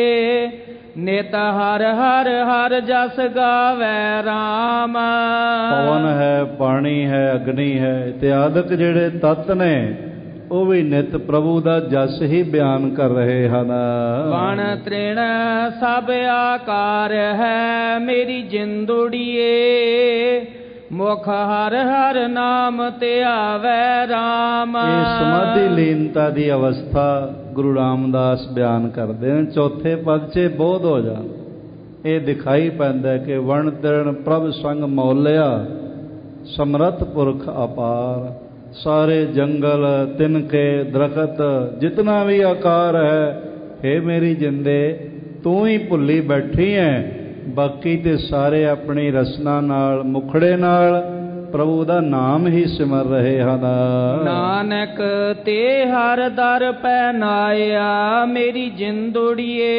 [SPEAKER 1] ਨਿਤ ਹਰ ਹਰ ਹਰ ਜਸ ਗਾਵੈ ਰਾਮ।
[SPEAKER 2] ਪਵਨ ਹੈ, ਪਾਣੀ ਹੈ, ਅਗਨੀ ਹੈ, ਇਤਿਆਦਿਕ ਜਿਹੜੇ ਤੱਤ ਨੇ ਉਹ ਵੀ ਨਿਤ ਪ੍ਰਭੂ ਦਾ ਜਸ ਹੀ ਬਿਆਨ ਕਰ ਰਹੇ ਹਨ।
[SPEAKER 1] ਵਣ ਤ੍ਰਿਣ ਸਭ ਆਕਾਰ ਹੈ ਮੇਰੀ ਜਿੰਦੁੜੀਏ, ਮੁਖ ਹਰ ਹਰ ਨਾਮ ਧਿਆਵੈ ਰਾਮ।
[SPEAKER 2] ਇਹ ਸਮਾਧੀ ਲੀਨਤਾ ਦੀ ਅਵਸਥਾ ਗੁਰੂ ਰਾਮਦਾਸ ਬਿਆਨ ਕਰਦੇ ਨੇ। ਚੌਥੇ ਪਦ 'ਚ ਬੋਧ ਹੋ ਜਾ, ਇਹ ਦਿਖਾਈ ਪੈਂਦਾ ਕਿ ਵਣ ਤ੍ਰਿਣ ਪ੍ਰਭ ਸੰਗ ਮੌਲਿਆ, ਸਮਰੱਥ ਪੁਰਖ ਅਪਾਰ। ਸਾਰੇ ਜੰਗਲ, ਤਿਨਕੇ, ਦਰਖਤ, ਜਿਤਨਾ ਵੀ ਆਕਾਰ ਹੈ, ਹੇ ਮੇਰੀ ਜਿੰਦੇ ਤੂੰ ਹੀ ਭੁੱਲੀ ਬੈਠੀ ਹੈ, ਬਾਕੀ ਤੇ ਸਾਰੇ ਆਪਣੀ ਰਸਨਾ ਨਾਲ, ਮੁਖੜੇ ਨਾਲ ਪ੍ਰਭੂ ਦਾ ਨਾਮ ਹੀ ਸਿਮਰ ਰਹੇ ਹਨ।
[SPEAKER 1] ਨਾਨਕ ਤੇ ਹਰ ਦਰ ਪੈ ਨਾਇਆ ਮੇਰੀ ਜਿੰਦੁੜੀਏ,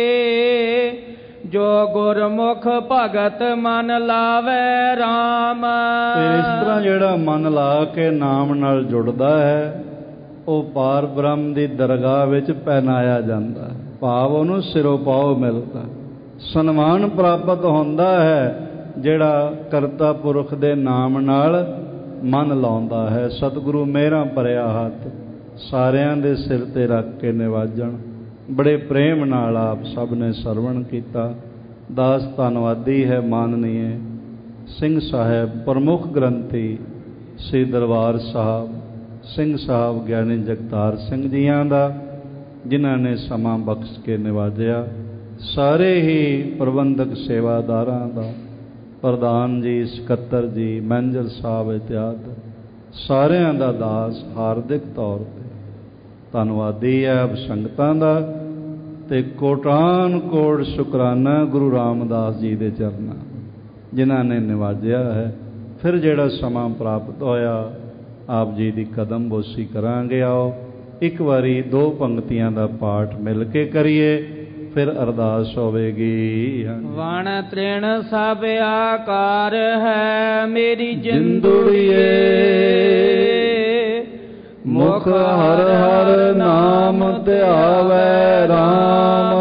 [SPEAKER 1] ਜੋ ਗੁਰਮੁਖ ਭਗਤ ਮਨ ਲਾਵੈ ਰਾਮ।
[SPEAKER 2] ਇਸ ਤਰ੍ਹਾਂ ਜਿਹੜਾ ਮਨ ਲਾ ਕੇ ਨਾਮ ਨਾਲ ਜੁੜਦਾ ਹੈ, ਉਹ ਪਾਰ ਬ੍ਰਹਮ ਦੀ ਦਰਗਾਹ ਵਿੱਚ ਪਹਿਨਾਇਆ ਜਾਂਦਾ, ਭਾਵ ਉਹਨੂੰ ਸਿਰੋਂ ਪਾਉ ਮਿਲਦਾ, ਸਨਮਾਨ ਪ੍ਰਾਪਤ ਹੁੰਦਾ ਹੈ ਜਿਹੜਾ ਕਰਤਾ ਪੁਰਖ ਦੇ ਨਾਮ ਨਾਲ ਮਨ ਲਾਉਂਦਾ ਹੈ। ਸਤਿਗੁਰੂ ਮੇਰਾ ਭਰਿਆ ਹੱਥ ਸਾਰਿਆਂ ਦੇ ਸਿਰ ਤੇ ਰੱਖ ਕੇ ਨਿਵਾਜਣ। ਬੜੇ ਪ੍ਰੇਮ ਨਾਲ ਆਪ ਸਭ ਨੇ ਸਰਵਣ ਕੀਤਾ। ਦਾਸ ਧੰਨਵਾਦੀ ਹੈ ਮਾਨਨੀਏ ਸਿੰਘ ਸਾਹਿਬ ਪ੍ਰਮੁੱਖ ਗ੍ਰੰਥੀ ਸ੍ਰੀ ਦਰਬਾਰ ਸਾਹਿਬ ਸਿੰਘ ਸਾਹਿਬ ਗਿਆਨੀ ਜਗਤਾਰ ਸਿੰਘ ਜੀਆਂ ਦਾ, ਜਿਨ੍ਹਾਂ ਨੇ ਸਮਾਂ ਬਖਸ਼ ਕੇ ਨਿਵਾਜਿਆ। ਸਾਰੇ ਹੀ ਪ੍ਰਬੰਧਕ ਸੇਵਾਦਾਰਾਂ ਦਾ, ਪ੍ਰਧਾਨ ਜੀ, ਸਕੱਤਰ ਜੀ, ਮੈਨੇਜਰ ਸਾਹਿਬ ਇਤਿਆਦਿ ਸਾਰਿਆਂ ਦਾ ਦਾਸ ਹਾਰਦਿਕ ਤੌਰ ਤੇ ਧੰਨਵਾਦੀ ਹੈ ਆਪ ਸੰਗਤਾਂ ਦਾ, ਤੇ ਕੋਟਾਨ ਕੋਟ ਸ਼ੁਕਰਾਨਾ ਗੁਰੂ ਰਾਮਦਾਸ ਜੀ ਦੇ ਚਰਨਾਂ ਜਿਨ੍ਹਾਂ ਨੇ ਨਿਵਾਜਿਆ ਹੈ। ਫਿਰ ਜਿਹੜਾ ਸਮਾਂ ਪ੍ਰਾਪਤ ਹੋਇਆ ਆਪ ਜੀ ਦੀ ਕਦਮ ਬੋਸੀ ਕਰਾਂਗੇ। ਆਓ ਇੱਕ ਵਾਰੀ ਦੋ ਪੰਕਤੀਆਂ ਦਾ ਪਾਠ ਮਿਲ ਕੇ ਕਰੀਏ, ਫਿਰ ਅਰਦਾਸ ਹੋਵੇਗੀ।
[SPEAKER 1] ਵਣ ਤ੍ਰਿਣ ਸਭ ਆਕਾਰ ਹੈ ਮੇਰੀ ਜਿੰਦੁੜੀਏ,
[SPEAKER 2] ਮੁਖ ਹਰ ਹਰ ਨਾਮ ਨਾਮ ਧਿਆਵੈ ਰਾਮ।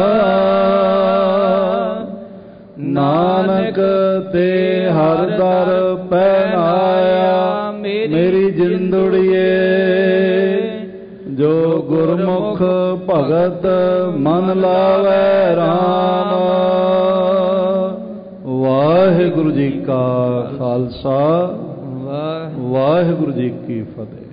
[SPEAKER 2] ਨਾਨਕ ਤੇ ਹਰ ਦਰ ਪਹਿਨਾਇਆ ਮੇਰੀ ਜਿੰਦੜੀਏ। ਜੋ ਗੁਰਮੁਖ ਭਗਤ ਮਨ ਲਾਵੈ ਰਾਮ। ਵਾਹਿਗੁਰੂ ਜੀ ਕਾ ਖਾਲਸਾ, ਵਾਹਿਗੁਰੂ ਜੀ ਕੀ ਫਤਿਹ।